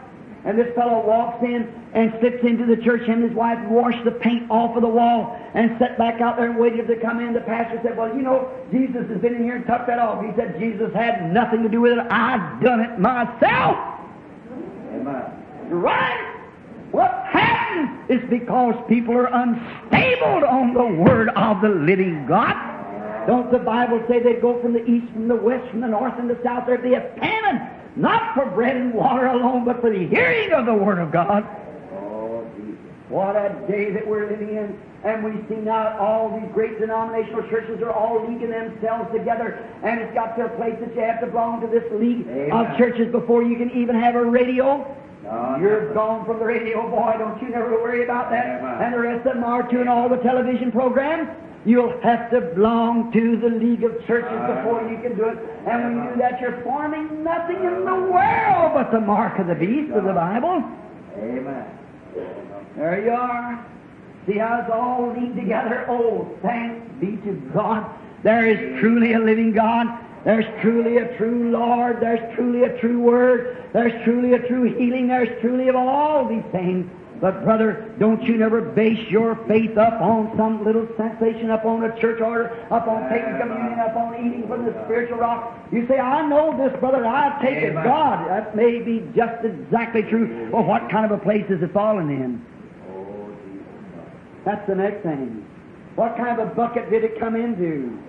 And this fellow walks in and slips into the church. Him and his wife washed the paint off of the wall and sat back out there and waited to come in. The pastor said, well, you know, Jesus has been in here and took that off. He said, Jesus had nothing to do with it. I done it myself. Amen. Right? What happens is because people are unstable on the Word of the living God. Don't the Bible say they'd go from the east, from the west, from the north, and the south? There'd be a famine, not for bread and water alone, but for the hearing of the Word of God. Oh, Jesus. What a day that we're living in. And we see now all these great denominational churches are all leaguing themselves together. And it's got to a place that you have to belong to this league of churches before you can even have a radio. You're gone from the radio, boy. Don't you never worry about that. And the rest of them are too, and all the television programs. You'll have to belong to the League of Churches before you can do it. And when you do that, you're forming nothing in the world but the mark of the beast of the Bible. Amen. There you are. See how it's all linked together? Oh, thanks be to God. There is truly a living God. There's truly a true Lord. There's truly a true Word. There's truly a true healing. There's truly of all these things. But, brother, don't you never base your faith up on some little sensation, up on a church order, up on taking communion, up on eating from the spiritual rock. You say, I know this, brother. I take it. God, that may be just exactly true. Well, what kind of a place is it fallen in? That's the next thing. What kind of a bucket did it come into?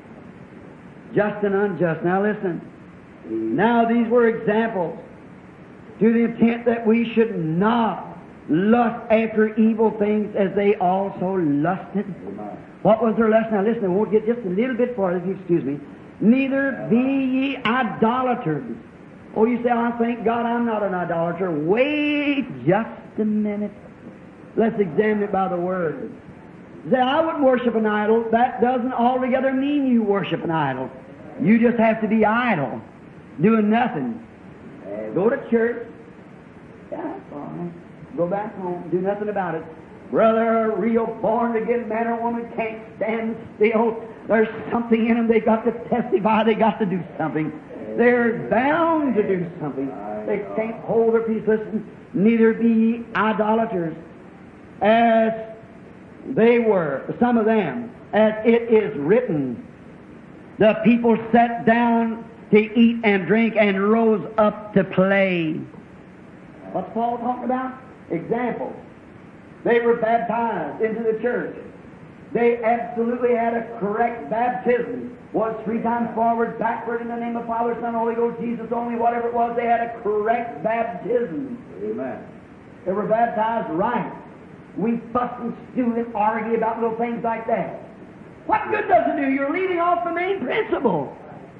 Just and unjust. Now listen. Now these were examples to the intent that we should not lust after evil things as they also lusted. What was their lust? Now listen, I won't get just a little bit farther, if you excuse me. Neither be ye idolaters. Oh, you say, oh, thank God I'm not an idolater. Wait just a minute. Let's examine it by the Word. Say, I wouldn't worship an idol. That doesn't altogether mean you worship an idol. You just have to be idle, doing nothing. Go to church. Yeah, that's all right. Go back home. Do nothing about it. Brother, a real born-again man or woman can't stand still. There's something in them. They got to testify. They got to do something. They're bound to do something. They can't hold their peace. Listen, neither be ye idolaters, as they were, some of them, as it is written. The people sat down to eat and drink and rose up to play. What's Paul talking about? Example. They were baptized into the church. They absolutely had a correct baptism. Was 3 times forward, backward in the name of Father, Son, Holy Ghost, Jesus only, whatever it was, they had a correct baptism. Amen. They were baptized right. We fuss and stew and argue about little things like that. What good does it do? You're leaving off the main principle.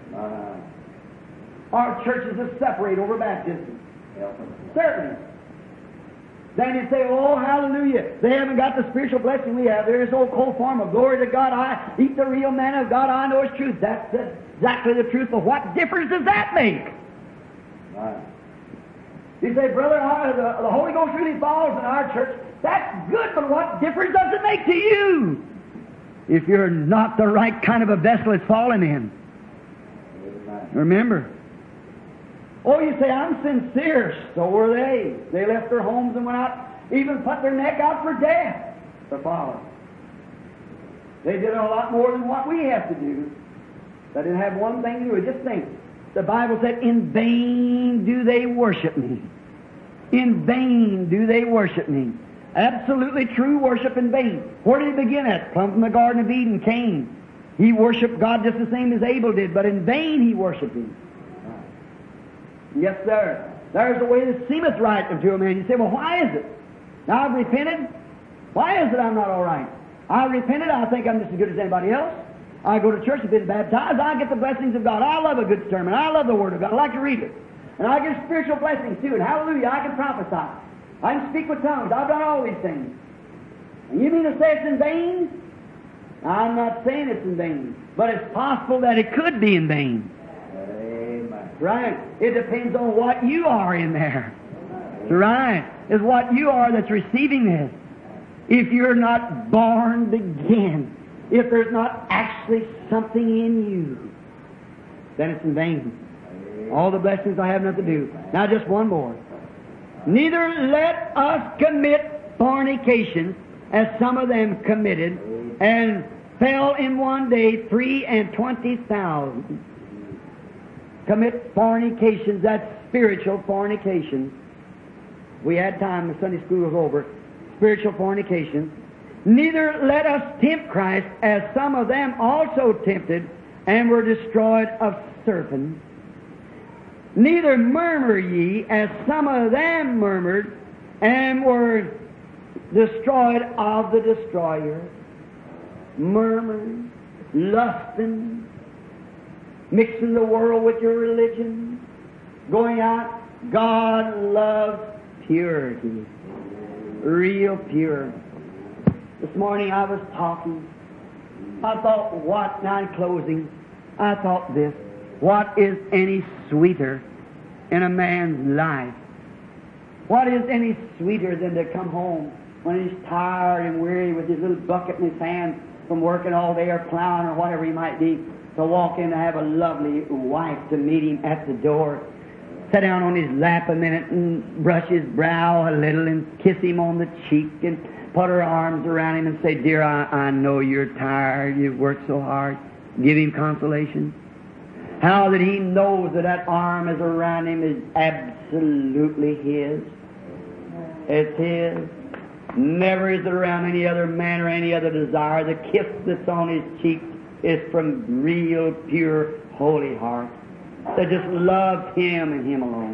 Our churches are separate over baptism. Certainly. Then you say, oh, hallelujah. They haven't got the spiritual blessing we have. There is no cold form of glory to God. I eat the real manna of God. I know it's truth. That's exactly the truth. But what difference does that make? Right. You say, brother, the Holy Ghost really falls in our church. That's good, but what difference does it make to you if you're not the right kind of a vessel it's fallen in? Remember. Oh, you say, I'm sincere. So were they. They left their homes and went out, even put their neck out for death to follow. They did a lot more than what we have to do. They didn't have one thing to do with it. Just think. The Bible said, in vain do they worship me. In vain do they worship me. Absolutely true worship in vain. Where did he begin at? Come from the Garden of Eden, Cain. He worshiped God just the same as Abel did, but in vain he worshiped him. Yes, sir. There's the way that seemeth right unto a man. You say, well, why is it? Now I've repented. Why is it I'm not all right? I repented. I think I'm just as good as anybody else. I go to church, I've been baptized. I get the blessings of God. I love a good sermon. I love the Word of God. I like to read it. And I get spiritual blessings too. And hallelujah, I can prophesy. I can speak with tongues. I've done all these things. And you mean to say it's in vain? I'm not saying it's in vain. But it's possible that it could be in vain. Amen. Right. It depends on what you are in there. Right. It's what you are that's receiving this. If you're not born again, if there's not actually something in you, then it's in vain. All the blessings I have nothing to do. Now just one more. Neither let us commit fornication, as some of them committed, and fell in one day 23,000. Commit fornications, that's spiritual fornication. We had time, the Sunday school was over. Spiritual fornication. Neither let us tempt Christ, as some of them also tempted, and were destroyed of serpents. Neither murmur ye, as some of them murmured, and were destroyed of the destroyer. Murmuring, lusting, mixing the world with your religion, going out. God loves purity, real pure. This morning I was talking. I thought, what, now in closing, I thought this, what is any sweeter in a man's life? What is any sweeter than to come home when he's tired and weary with his little bucket in his hand from working all day or plowing or whatever he might be, to walk in and have a lovely wife to meet him at the door, sit down on his lap a minute and brush his brow a little and kiss him on the cheek and put her arms around him and say, dear, I know you're tired, you've worked so hard. Give him consolation. How that he knows that that arm is around him is absolutely his. It's his. Never is it around any other man or any other desire. The kiss that's on his cheek is from real, pure, holy heart that just loves him and him alone.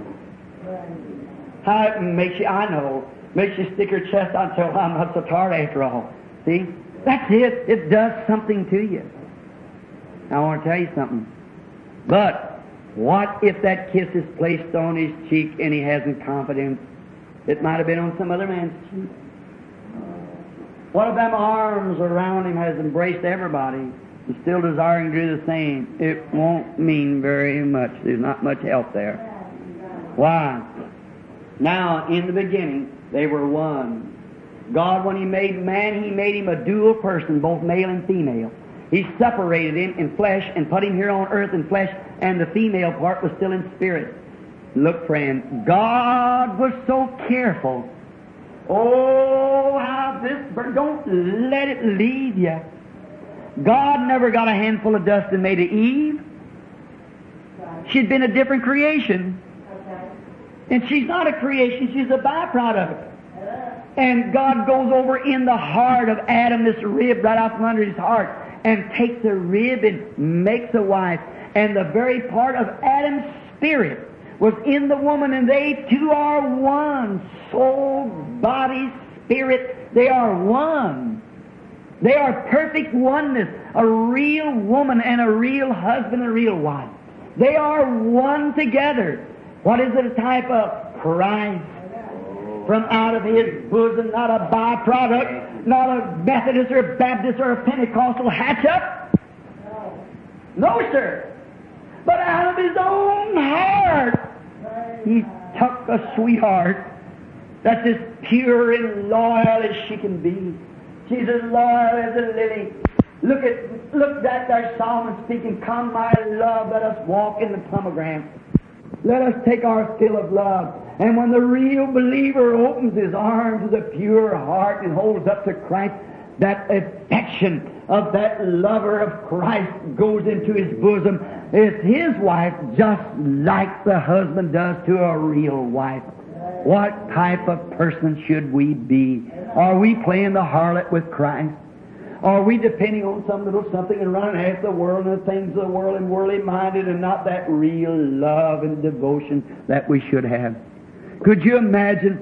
How it makes you, I know, makes you stick your chest out and say, well, I'm not so tired after all. See? That's it. It does something to you. Now, I want to tell you something. But what if that kiss is placed on his cheek and he hasn't confidence? It might have been on some other man's cheek. What if them arms around him has embraced everybody and still desiring to do the same? It won't mean very much. There's not much help there. Why? Now, in the beginning, they were one. God, when He made man, He made him a dual person, both male and female. He separated him in flesh and put him here on earth in flesh, and the female part was still in spirit. Look, friend, God was so careful. Oh, how this bird, don't let it leave you. God never got a handful of dust and made it Eve. She'd been a different creation. And she's not a creation, she's a byproduct. And God goes over in the heart of Adam, this rib right out from under his heart, and takes a rib and makes a wife. And the very part of Adam's spirit was in the woman, and they two are one. Soul, body, spirit, they are one. They are perfect oneness. A real woman and a real husband and a real wife. They are one together. What is it, a type of Christ? From out of His bosom, not a byproduct, not a Methodist or a Baptist or a Pentecostal hatch-up. No, sir. But out of His own heart, He took a sweetheart that's as pure and loyal as she can be. She's as loyal as a lily. Look at there Solomon speaking, come my love, let us walk in the pomegranate. Let us take our fill of love. And when the real believer opens his arms with a pure heart and holds up to Christ, that affection of that lover of Christ goes into his bosom. It's his wife just like the husband does to a real wife. What type of person should we be? Are we playing the harlot with Christ? Are we depending on some little something and running after the world and the things of the world and worldly minded and not that real love and devotion that we should have? Could you imagine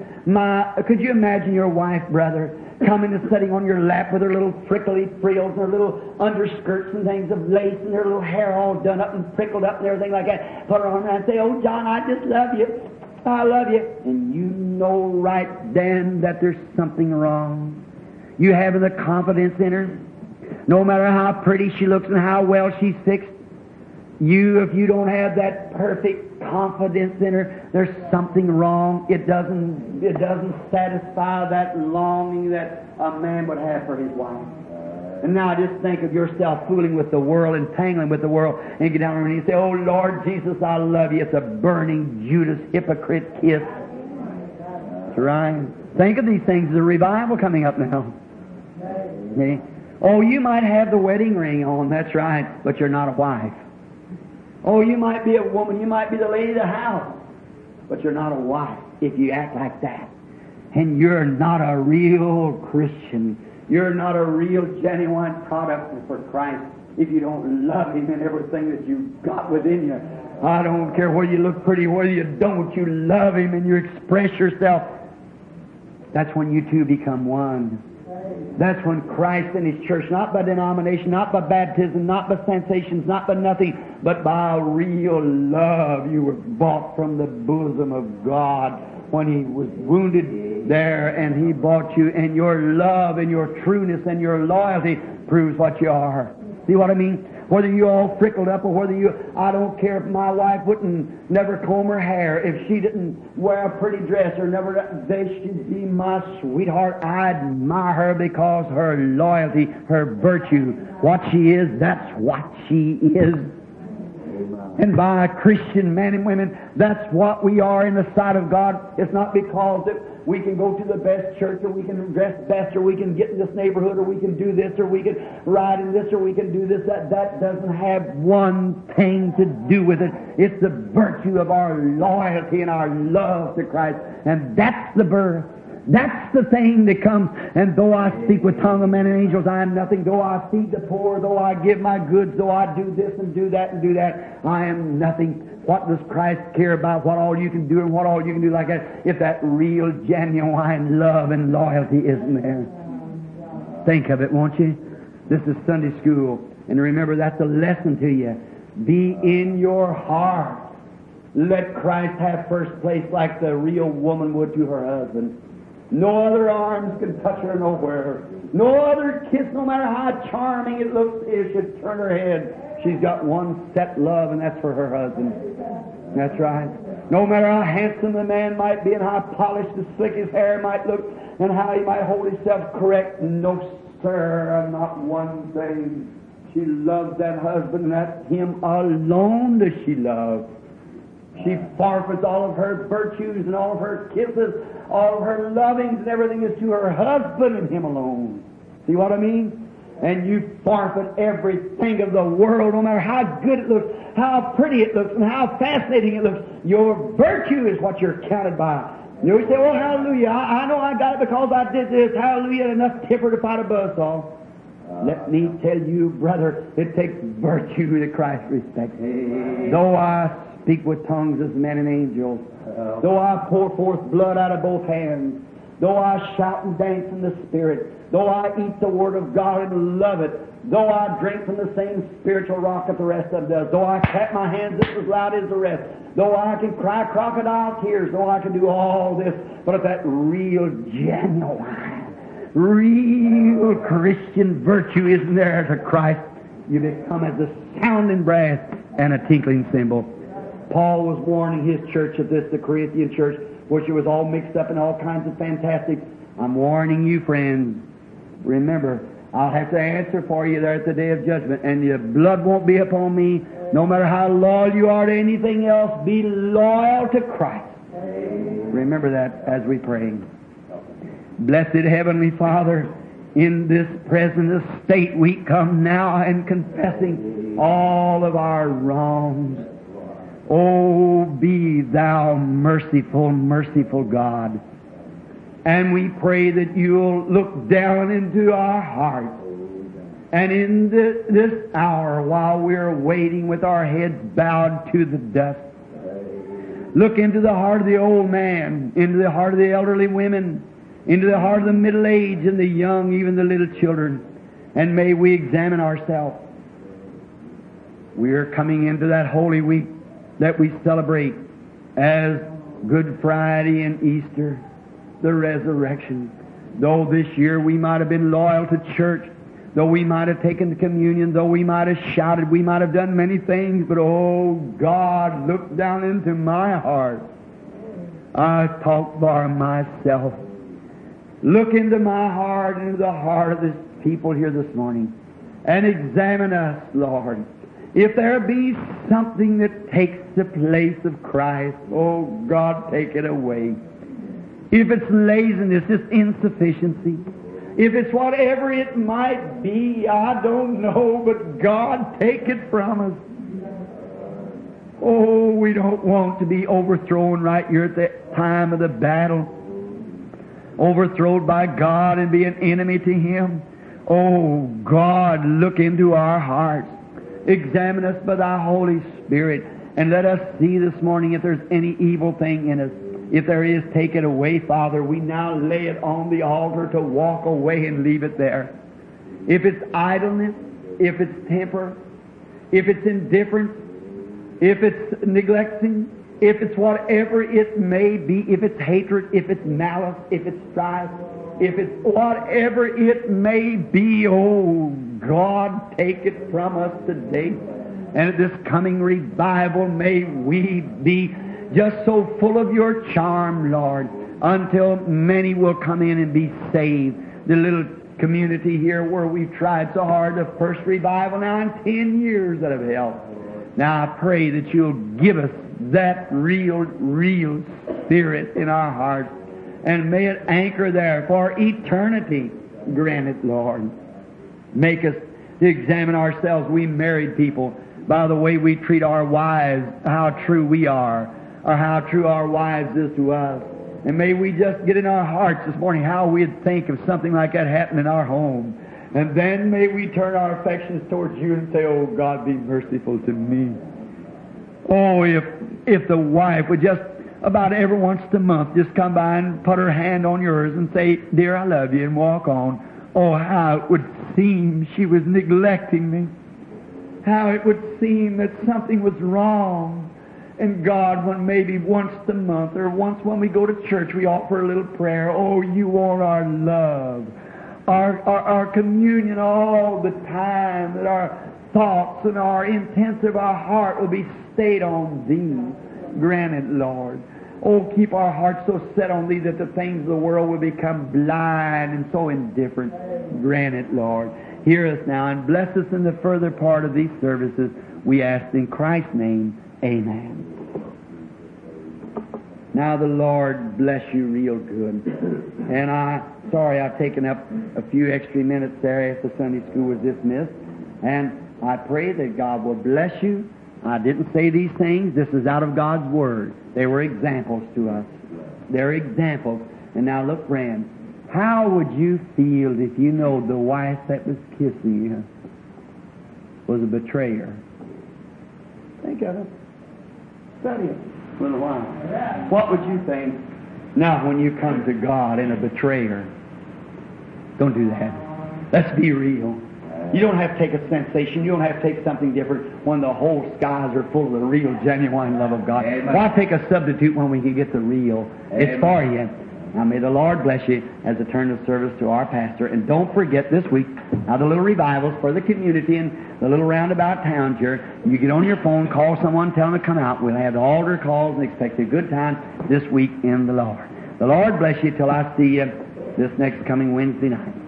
your wife, brother, coming and sitting on your lap with her little prickly frills and her little underskirts and things of lace and her little hair all done up and prickled up and everything like that? Put her arm around and say, oh, John, I just love you. I love you. And you know right then that there's something wrong. You having the confidence in her. No matter how pretty she looks and how well she's fixed, if you don't have that perfect confidence in her, there's something wrong. It doesn't satisfy that longing that a man would have for his wife. And now just think of yourself fooling with the world and tangling with the world, and you get down there and you say, oh Lord Jesus, I love you. It's a burning Judas hypocrite kiss. That's right. Think of these things. There's a revival coming up now. Okay? Oh, you might have the wedding ring on, that's right, but you're not a wife. Oh, you might be a woman, you might be the lady of the house, but you're not a wife if you act like that. And you're not a real Christian. You're not a real, genuine product for Christ if you don't love Him in everything that you've got within you. I don't care whether you look pretty, whether you don't, you love Him and you express yourself. That's when you two become one. That's when Christ and His church, not by denomination, not by baptism, not by sensations, not by nothing, but by real love, you were bought from the bosom of God when He was wounded there and He bought you, and your love and your trueness and your loyalty proves what you are. See what I mean? Whether you all frickled up or whether you, I don't care if my wife wouldn't never comb her hair, if she didn't wear a pretty dress or never, they should be my sweetheart. I admire her because her loyalty, her virtue, what she is, that's what she is. And by Christian men and women, that's what we are in the sight of God. It's not because that we can go to the best church, or we can dress best, or we can get in this neighborhood, or we can do this, or we can ride in this, or we can do this. That doesn't have one thing to do with it. It's the virtue of our loyalty and our love to Christ. And that's the birth. That's the thing that comes. And though I speak with tongue of men and angels, I am nothing. Though I feed the poor, though I give my goods, though I do this and do that and do that, I am nothing. What does Christ care about? What all you can do and what all you can do like that, if that real, genuine love and loyalty isn't there? Think of it, won't you? This is Sunday school. And remember, that's a lesson to you. Be in your heart. Let Christ have first place like the real woman would to her husband. No other arms can touch her nowhere. No other kiss, no matter how charming it looks, it should turn her head. She's got one set love, and that's for her husband. That's right. No matter how handsome the man might be and how polished and slick his hair might look and how he might hold himself correct, no, sir, not one thing. She loves that husband, and that's him alone does she love. She forfeits all of her virtues and all of her kisses, all of her lovings and everything is to her husband and him alone. See what I mean? And you forfeit everything of the world, no matter how good it looks, how pretty it looks, and how fascinating it looks. Your virtue is what you're counted by. You say, oh, hallelujah, I know I got it because I did this. Hallelujah, enough tipper to fight a buzzsaw. Let me tell you, brother, it takes virtue that Christ respects. Though I speak with tongues as men and angels, though I pour forth blood out of both hands, though I shout and dance in the Spirit, though I eat the Word of God and love it, though I drink from the same spiritual rock that the rest of them does, though I clap my hands just as loud as the rest, though I can cry crocodile tears, though I can do all this, but if that real, genuine, real Christian virtue isn't there to Christ, you become as a sounding brass and a tinkling cymbal. Paul was warning his church of this, the Corinthian church, which it was all mixed up in all kinds of fantastic. I'm warning you, friends. Remember, I'll have to answer for you there at the day of judgment, and your blood won't be upon me. No matter how loyal you are to anything else, be loyal to Christ. Remember that as we pray. Blessed Heavenly Father, in this present state we come now and confessing all of our wrongs. Oh, be Thou merciful, merciful God. And we pray that You'll look down into our hearts. And in this hour, while we're waiting with our heads bowed to the dust, look into the heart of the old man, into the heart of the elderly women, into the heart of the middle-aged and the young, even the little children. And may we examine ourselves. We're coming into that Holy Week that we celebrate as Good Friday and Easter, the resurrection. Though this year we might have been loyal to church, though we might have taken the communion, though we might have shouted, we might have done many things, but oh God, look down into my heart. I talk for myself. Look into my heart and into the heart of this people here this morning and examine us, Lord. If there be something that takes the place of Christ, oh God, take it away. if it's laziness, it's insufficiency, if it's whatever it might be, I don't know, but God, take it from us. Oh, we don't want to be overthrown right here at the time of the battle, overthrown by God and be an enemy to Him. Oh, God, look into our hearts. Examine us by Thy Holy Spirit, and let us see this morning if there's any evil thing in us. If there is, take it away, Father. We now lay it on the altar to walk away and leave it there. If it's idleness, if it's temper, if it's indifference, if it's neglecting, if it's whatever it may be, if it's hatred, if it's malice, if it's strife, if it's whatever it may be, oh God, take it from us today. And at this coming revival, may we be just so full of Your charm, Lord, until many will come in and be saved. The little community here where we've tried so hard, the first revival now in 10 years that have held. Now I pray that You'll give us that real spirit in our hearts, and may it anchor there for eternity. Grant it, Lord. Make us to examine ourselves, we married people, by the way we treat our wives, how true we are, or how true our wives is to us. And may we just get in our hearts this morning how we'd think of something like that happening in our home. And then may we turn our affections towards You and say, oh God, be merciful to me. Oh, if the wife would just about every once a month just come by and put her hand on yours and say, dear, I love you, and walk on. Oh, how it would seem she was neglecting me. How it would seem that something was wrong. And God, when maybe once a month or once when we go to church, we offer a little prayer. Oh, You want our love, our communion all the time, that our thoughts and our intents of our heart will be stayed on Thee. Grant it, Lord. Oh, keep our hearts so set on Thee that the things of the world will become blind and so indifferent. Grant it, Lord. Hear us now and bless us in the further part of these services. We ask in Christ's name. Amen. Now the Lord bless you real good. And sorry I've taken up a few extra minutes there after Sunday school was dismissed. And I pray that God will bless you. I didn't say these things. This is out of God's Word. They were examples to us. They're examples. And now look, friends, how would you feel if you know the wife that was kissing you was a betrayer? Think of it. Study it a little while. What would you think now when you come to God in a betrayer? Don't do that. Let's be real. You don't have to take a sensation. You don't have to take something different when the whole skies are full of the real, genuine love of God. Amen. Why take a substitute when we can get the real? Amen. It's for you. Now may the Lord bless you as a turn of service to our pastor. And don't forget this week, now the little revivals for the community and the little roundabout towns here. You get on your phone, call someone, tell them to come out. We'll have the altar calls and expect a good time this week in the Lord. The Lord bless you till I see you this next coming Wednesday night.